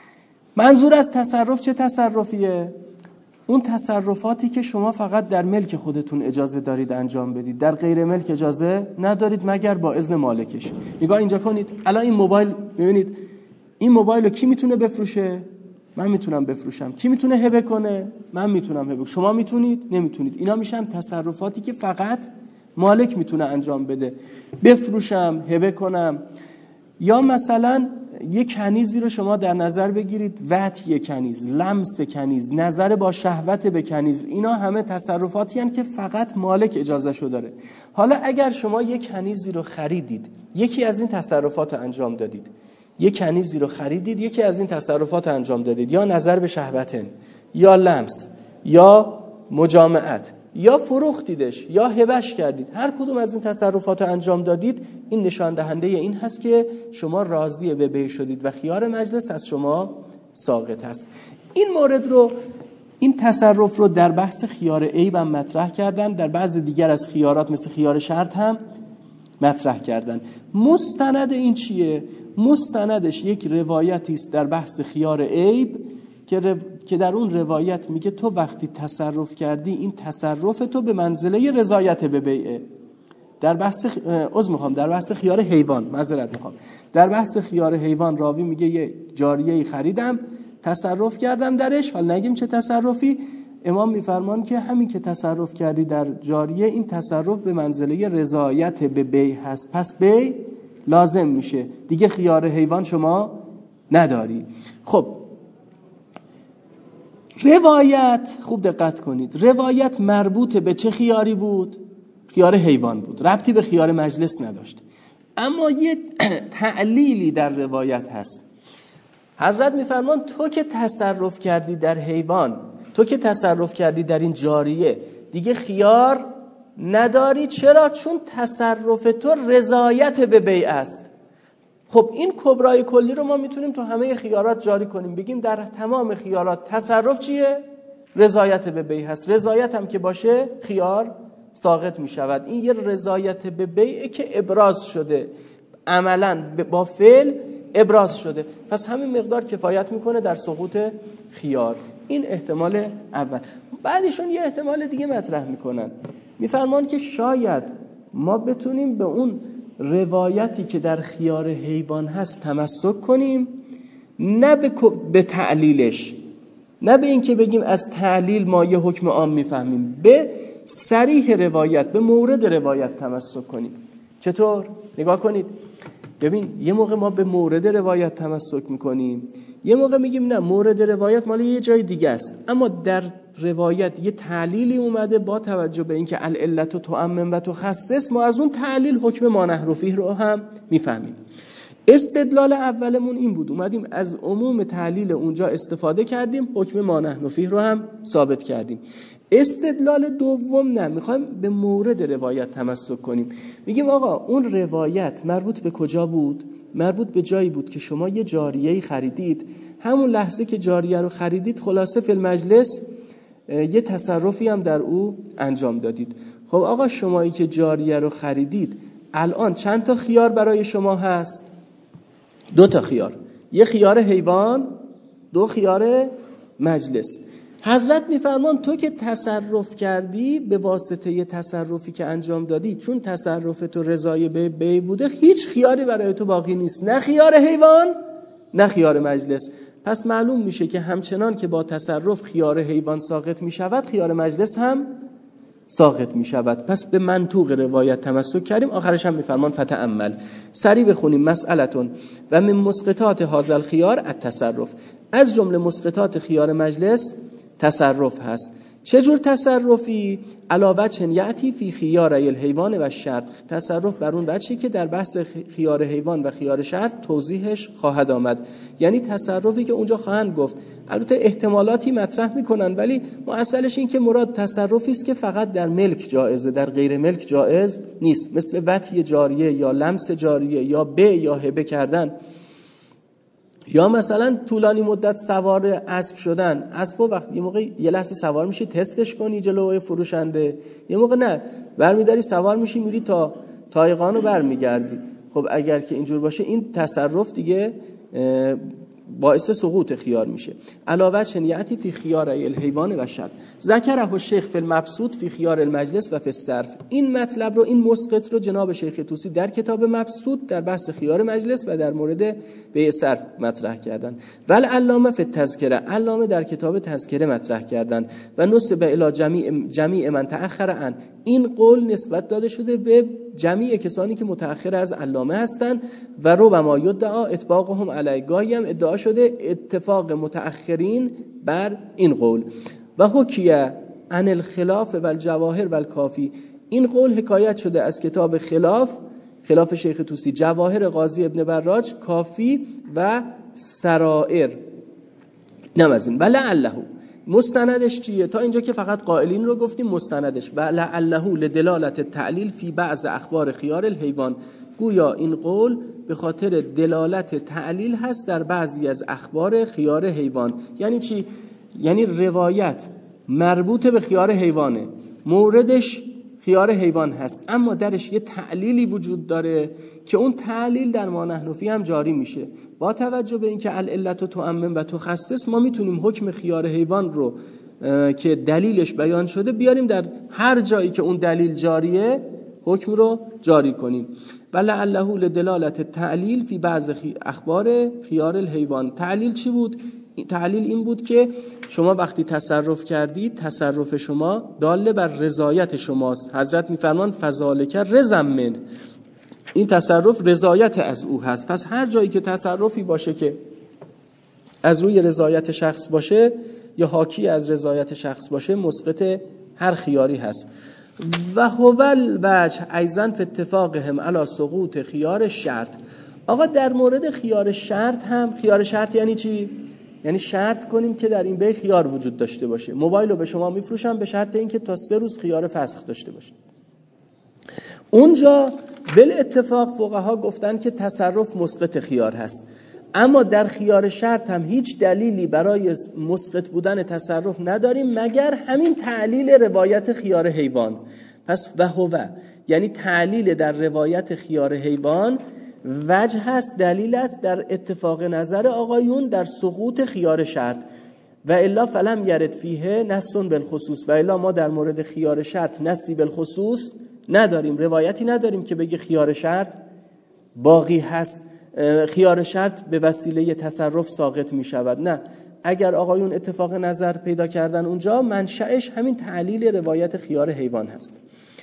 منظور از تصرف چه تصرفیه؟ اون تصرفاتی که شما فقط در ملک خودتون اجازه دارید انجام بدید، در غیر ملک اجازه ندارید مگر با اذن مالکش. نگاه اینجا کنید، الان این موبایل میبینید، این موبایل رو کی میتونه بفروشه؟ من میتونم بفروشم. کی میتونه هبه کنه؟ من میتونم هبه. شما میتونید؟ نمیتونید. اینا میشن تصرفاتی که فقط مالک میتونه انجام بده. بفروشم، هبه کنم. یا مثلا یک کنیزی رو شما در نظر بگیرید، وطی کنیز، لمس کنیز، نظر با شهوت به کنیز، اینا همه تصرفاتی هستند که فقط مالک اجازه شو داره. حالا اگر شما یک کنیزی رو خریدید، یکی از این تصرفات رو انجام دادید، یک کنیزی رو خریدید، یکی از این تصرفات رو انجام دادید، یا نظر به شهوتن، یا لمس، یا مجامعت، یا فروختیدش، یا هبش کردید، هر کدوم از این تصرفات رو انجام دادید، این نشان دهنده این هست که شما راضی به بیع شدید و خیار مجلس از شما ساقط هست. این مورد رو، این تصرف رو در بحث خیار عیب هم مطرح کردن، در بعض دیگر از خیارات مثل خیار شرط هم مطرح کردن. مستند این چیه؟ مستندش یک روایتی است در بحث خیار عیب که در اون روایت میگه تو وقتی تصرف کردی این تصرف تو به منزله رضایت به بیعه. در بحث در بحث خیار حیوان، معذرت میخوام، در بحث خیار حیوان راوی میگه یه جاریه‌ای خریدم، تصرف کردم درش، حال نگیم چه تصرفی، امام میفرمان که همین که تصرف کردی در جاریه این تصرف به منزله رضایت به بیع هست، پس بیع لازم میشه دیگه، خیار حیوان شما نداری. خب روایت، خوب دقت کنید، روایت مربوط به چه خیاری بود؟ خیار حیوان بود، ربطی به خیار مجلس نداشت. اما یه تعلیلی در روایت هست. حضرت میفرمان تو که تصرف کردی در حیوان، تو که تصرف کردی در این جاریه، دیگه خیار نداری. چرا؟ چون تصرف تو رضایت به بیع است. خب این کبرای کلی رو ما میتونیم تو همه خیارات جاری کنیم، بگیم در تمام خیارات تصرف چیه؟ رضایت به بیع هست. رضایت هم که باشه خیار ساقط میشود. این یه رضایت به بیع که ابراز شده، عملاً با فعل ابراز شده، پس همین مقدار کفایت میکنه در سقوط خیار. این احتمال اول. بعدشون یه احتمال دیگه مطرح میکنن، میفرمان که شاید ما بتونیم به اون روایتی که در خیار حیوان هست تمسک کنیم، نه به تعلیلش، نه به این که بگیم از تعلیل ما یه حکم عام میفهمیم، به صریح روایت، به مورد روایت تمسک کنیم. چطور؟ نگاه کنید، ببین یه موقع ما به مورد روایت تمسک میکنیم، یه موقع میگیم نه مورد روایت مال یه جای دیگه است، اما در روایت یه تعلیلی اومده با توجه به اینکه العلت تعمم و تخصص، ما از اون تعلیل حکم مانحو فیه رو هم میفهمیم. استدلال اولمون این بود، اومدیم از عموم تعلیل اونجا استفاده کردیم، حکم مانحو فیه رو هم ثابت کردیم. استدلال دوم نه، میخوایم به مورد روایت تمسک کنیم. میگیم آقا اون روایت مربوط به کجا بود؟ مربوط به جایی بود که شما یه جاریه‌ای خریدید، همون لحظه که جاریه رو خریدید خلاصه فی المجلس یه تصرفی هم در او انجام دادید. خب آقا شمایی که جاریه رو خریدید الان چند تا خیار برای شما هست؟ 2 تا خیار، یه خیار حیوان، 2 خیار مجلس. حضرت میفرمان تو که تصرف کردی به واسطه یه تصرفی که انجام دادی، چون تصرف تو رضای بی بوده، هیچ خیاری برای تو باقی نیست، نه خیار حیوان نه خیار مجلس. پس معلوم میشه که همچنان که با تصرف خیار حیوان ساقط میشود، خیار مجلس هم ساقط میشود. پس به منطوق روایت تمسک کردیم. آخرش هم میفرمان فتأمل، سریع بخونیم. مسئلتون و من مسقطات هذا الخيار التصرف، از جمله مسقطات خیار مجلس تصرف هست. چجور تصرفی؟ علاوه چن یعتی فی خیار الحیوان و شرط، تصرف بر اون بچی که در بحث خیار حیوان و خیار شرط توضیحش خواهد آمد. یعنی تصرفی که اونجا خواهند گفت، البته احتمالاتی مطرح میکنن ولی مؤصلش این که مراد تصرفی است که فقط در ملک جائزه، در غیر ملک جائز نیست، مثل وطی جاریه یا لمس جاریه یا بی یا هبه کردن، یا مثلا طولانی مدت سوار اسب شدن. اسبو وقتی یه موقع یه لحظه سوار میشی تستش کنی جلوی فروشنده، یه موقع نه برمیداری سوار میشی میری تا تایقان رو برمیگردی. خب اگر که اینجور باشه این تصرف دیگه باعث سقوط خیار میشه. علاوه شنیعتی فی خیار الحیوان و شرط، ذکره الشیخ فی المبسوط فی خیار المجلس و فی الصرف. این مطلب رو، این مسقط رو جناب شیخ طوسی در کتاب مبسوط در بحث خیار مجلس و در مورد بیع صرف مطرح کردن. ول علامه فی التذکره، علامه در کتاب تذکره مطرح کردن. و نسب الی جمیع من تأخر عن، این قول نسبت داده شده به جمیع کسانی که متأخر از علامه هستند. و ربما یدعا اطباقهم علی، گاهی هم ادعا شده اتفاق متأخرین بر این قول. و حکیه عن الخلاف و الجواهر و الکافی، این قول حکایت شده از کتاب خلاف شیخ طوسی، جواهر قاضی ابن براج، کافی و سرائر. نمازین و لعله، مستندش چیه؟ تا اینجا که فقط قائلین رو گفتیم، مستندش و لعله لدلالت تعلیل فی بعض اخبار خیار الحیوان، گویا این قول به خاطر دلالت تعلیل هست در بعضی از اخبار خیار حیوان. یعنی چی؟ یعنی روایت مربوط به خیار حیوانه، موردش خیار حیوان هست، اما درش یه تعلیلی وجود داره که اون تعلیل در مانحو فیه هم جاری میشه. با توجه به اینکه العلت تعمم و تخصص، ما میتونیم حکم خیار حیوان رو که دلیلش بیان شده بیاریم در هر جایی که اون دلیل جاریه حکم رو جاری کنیم. ولعله لدلالت تعلیل فی بعض اخبار خیار الحیوان. تعلیل چی بود؟ تعلیل این بود که شما وقتی تصرف کردید، تصرف شما داله بر رضایت شماست. حضرت میفرمان فذالک رضا منه، این تصرف رضایت از او هست. پس هر جایی که تصرفی باشه که از روی رضایت شخص باشه یا حاکی از رضایت شخص باشه، مسقط هر خیاری هست. و هو الوجه ایضا فی اتفاقهم علی سقوط خیار شرط. آقا در مورد خیار شرط هم، خیار شرط یعنی چی؟ یعنی شرط کنیم که در این بیع خیار وجود داشته باشه. موبایل رو به شما میفروشم به شرط اینکه تا 3 روز خیار فسخ داشته باشه. اونجا بل اتفاق فقها گفتن که تصرف مسقط خیار هست، اما در خیار شرط هم هیچ دلیلی برای مسقط بودن تصرف نداریم مگر همین تعلیل روایت خیار حیوان. پس و هو، یعنی تعلیل در روایت خیار حیوان وجه هست، دلیل است در اتفاق نظر آقایون در سقوط خیار شرط. و الا فلم یرد فیه نص بالخصوص، و الا ما در مورد خیار شرط نصی بالخصوص نداریم، روایتی نداریم که بگه خیار شرط باقی هست، خیار شرط به وسیله تصرف ساقط می شود. نه، اگر آقایون اتفاق نظر پیدا کردن اونجا، منشأش همین تعلیل روایت خیار حیوان هست.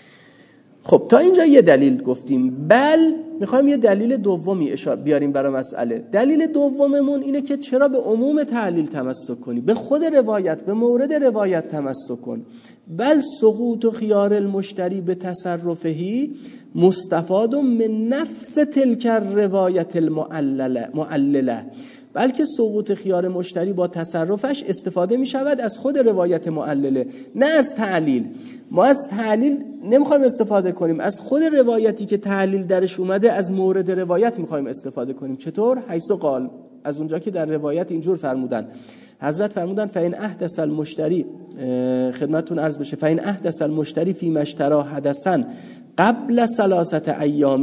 خب تا اینجا یه دلیل گفتیم. بل میخوایم یه دلیل دومی بیاریم برای مسئله. دلیل دوممون اینه که چرا به عموم تعلیل تمسک کنی، به خود روایت، به مورد روایت تمسک کن. بل سقوط خیار المشتری به تصرفهی مستفاد من نفس تلک روایت المعلله، بلکه سقوط خیار مشتری با تصرفش استفاده می شود از خود روایت معلله، نه از تعلیل. ما از تعلیل نمیخوایم استفاده کنیم، از خود روایتی که تعلیل درش اومده، از مورد روایت میخوایم استفاده کنیم. چطور؟ حیث قال، از اونجا که در روایت اینجور فرمودن، حضرت فرمودن فإن احدث المشتری، خدمتتون عرض بشه، فإن احدث المشتری فی مشترا حدثا قبل 3 ایام،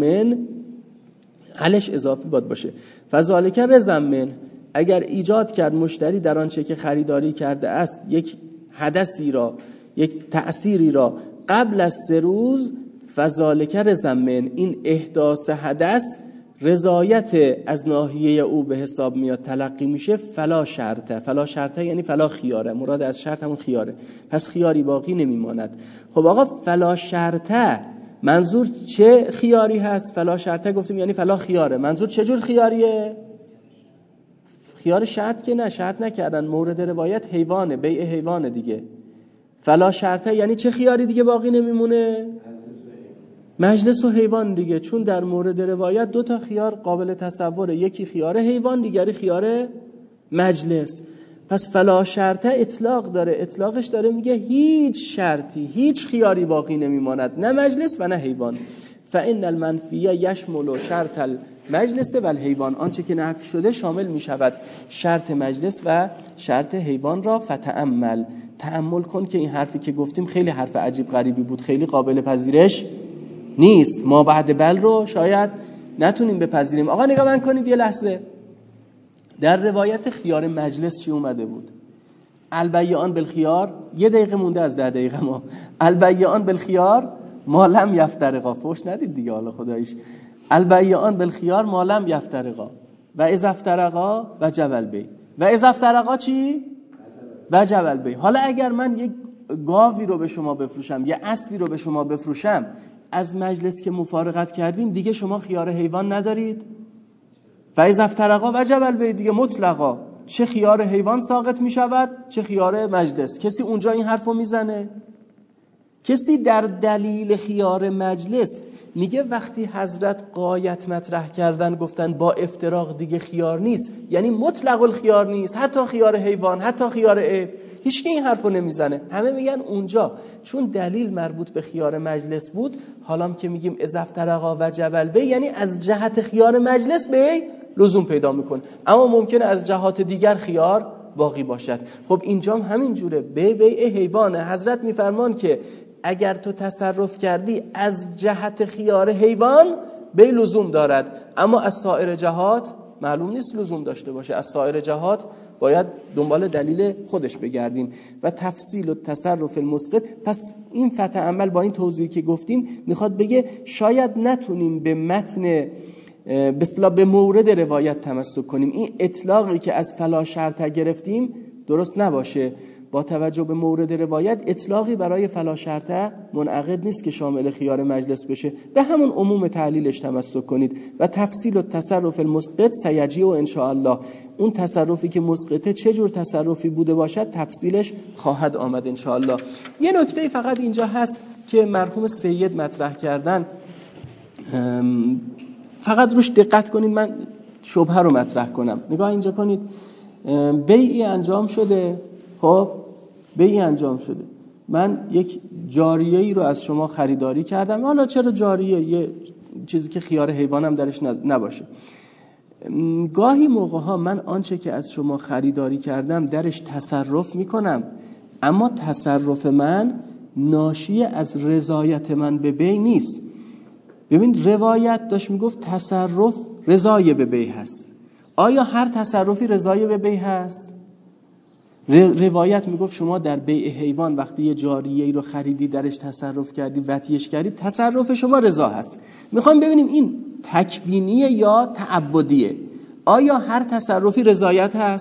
علش اضافی باشه، فذالک رزمن، اگر ایجاد کرد مشتری در آنچه که خریداری کرده است یک حدثی را، یک تأثیری را قبل از 3 روز، فذالک رزمن، این احداث حدث رضایت از ناحیه او به حساب میاد، تلقی میشه. فلا شرطه یعنی فلا خیاره، مراد از شرط همون خیاره، پس خیاری باقی نمیماند. خب آقا فلا شرطه منظور چه خیاری هست؟ فلا شرطه گفتیم یعنی فلا خیاره، منظور چه جور خیاریه؟ خیار شرط که نه، شرط نکردن، مورد روایت حیوانه، بیع حیوانه دیگه. فلا شرطه یعنی چه خیاری دیگه باقی نمیمونه؟ مجلس و حیوان دیگه، چون در مورد روایت 2 خیار قابل تصوره، یکی خیار حیوان، دیگری خیار مجلس. پس فلا شرطه اطلاق داره، اطلاقش داره میگه هیچ شرطی، هیچ خیاری باقی نمیماند، نه مجلس و نه حیوان. فإن المنفیه یشمل شرط المجلس و الحیوان، آنچه که نفی شده شامل میشود شرط مجلس و شرط حیوان را. تأمل کن که این حرفی که گفتیم خیلی حرف عجیب غریبی بود، خیلی قابل پذیرش نیست. ما بعد بل رو شاید نتونیم بپذیریم. آقا نگاه من کنید یه لحظه، در روایت خیار مجلس چی اومده بود؟ البیعان بالخیار، 1 دقیقه مونده از 10 دقیقه ما. البیعان بالخیار ما لم یفترقا، فوش ندید دیگه حالا خداییش. البیعان بالخیار ما لم یفترقا و اذا افترقا وجب البیع، و اذا افترقا چی؟ وجب البیع. حالا اگر من یک گاوی رو به شما بفروشم، یه اسبی رو به شما بفروشم، از مجلس که مفارقت کردیم دیگه شما خیار حیوان ندارید؟ و اذا افترقا وجب البیع دیگه مطلقا، چه خیار حیوان ساقط می شود چه خیار مجلس. کسی اونجا این حرفو میزنه؟ کسی در دلیل خیار مجلس میگه وقتی حضرت غایت مطرح کردن گفتن با افتراق دیگه خیار نیست، یعنی مطلق الخیار نیست، حتی خیار حیوان، حتی خیار عیب، هیچ که این حرفو نمیزنه. همه میگن اونجا چون دلیل مربوط به خیار مجلس بود، حالا که میگیم اذا افترقا وجب البیع یعنی از جهت خیار مجلس بیع لزوم پیدا میکنه، اما ممکنه از جهات دیگر خیار باقی باشد. خب اینجا هم همین جوره، بیع حیوانه. حضرت میفرمان که اگر تو تصرف کردی از جهت خیار حیوان بیع لزوم دارد، اما از سایر جهات معلوم نیست لزوم داشته باشه. از سایر جهات باید دنبال دلیل خودش بگردیم. و تفصیل و تصرف المسقط، پس این فتح با این توضیحی که گفتیم میخواد بگه شاید نتونیم به متن به مورد روایت تمسک کنیم، این اطلاقی که از فلا شرطه گرفتیم درست نباشه. با توجه به مورد روایت اطلاقی برای فلا شرطه منعقد نیست که شامل خیار مجلس بشه، به همون عموم تعلیلش تمسک کنید. و تفصیل و تصرف المسقط سیجی و انشاءالله، اون تصرفی که مسقطه چه جور تصرفی بوده باشد تفصیلش خواهد آمد انشاءالله. یه نکته فقط اینجا هست که مرحوم سید مطرح کردن، فقط روش دقت کنید، من شبهه رو مطرح کنم. نگاه اینجا کنید، بیعی انجام شده، خب بیعی انجام شده، من یک جاریه‌ای رو از شما خریداری کردم، حالا چرا جاریه، یه چیزی که خیار حیوانم درش نباشه. گاهی موقع‌ها من آنچه که از شما خریداری کردم درش تصرف میکنم، اما تصرف من ناشی از رضایت من به بیع نیست. ببین روایت داشت میگفت تصرف رضای به بیع هست. آیا هر تصرفی رضای به بیع هست؟ روایت میگفت شما در بیع حیوان وقتی یه جاریه‌ای رو خریدی درش تصرف کردی وطیش کردی، تصرف شما رضا هست. میخوام ببینیم این تکوینیه یا تعبدیه. آیا هر تصرفی رضایت هست؟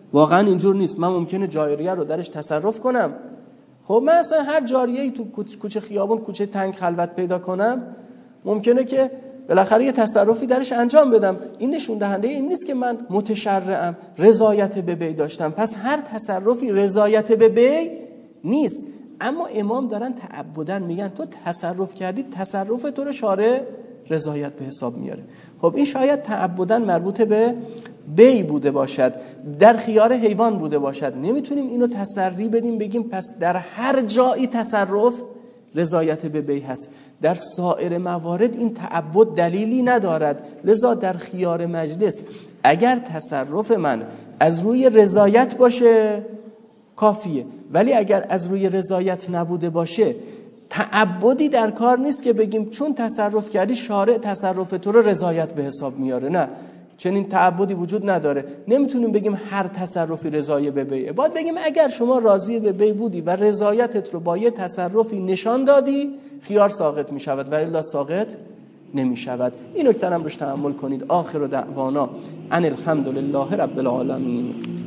واقعا اینجور نیست. من ممکنه جاریه رو درش تصرف کنم. خب من اصلا هر جاریه‌ای تو کوچه خیابون، کوچه تنگ خلوت پیدا کنم، ممکنه که بالاخره یه تصرفی درش انجام بدم. این نشون دهنده این نیست که من متشرعم، رضایت به بی داشتم. پس هر تصرفی رضایت به بی نیست. اما امام دارن تعبدن میگن تو تصرف کردی، تصرف تو رو شارع رضایت به حساب میاره. خب این شاید تعبدن مربوط به بی بوده باشد، در خیار حیوان بوده باشد. نمیتونیم اینو تسری بدیم بگیم پس در هر جایی تصرف رضایت به بی هست. در سایر موارد این تعبد دلیلی ندارد. لذا در خیار مجلس اگر تصرف من از روی رضایت باشه کافیه، ولی اگر از روی رضایت نبوده باشه تعبدی در کار نیست که بگیم چون تصرف کردی شارع تصرف تو رو رضایت به حساب میاره. نه، چنین تعبدی وجود نداره. نمیتونیم بگیم هر تصرفی رضایت به بیه. باید بگیم اگر شما راضی به بی بودی و رضایتت رو با یه تصرفی نشان دادی، خیار ساقط میشود و الا ساقط نمیشود. این نکته هم روش تأمل کنید. آخر دعوانا ان الحمد لله رب العالمین.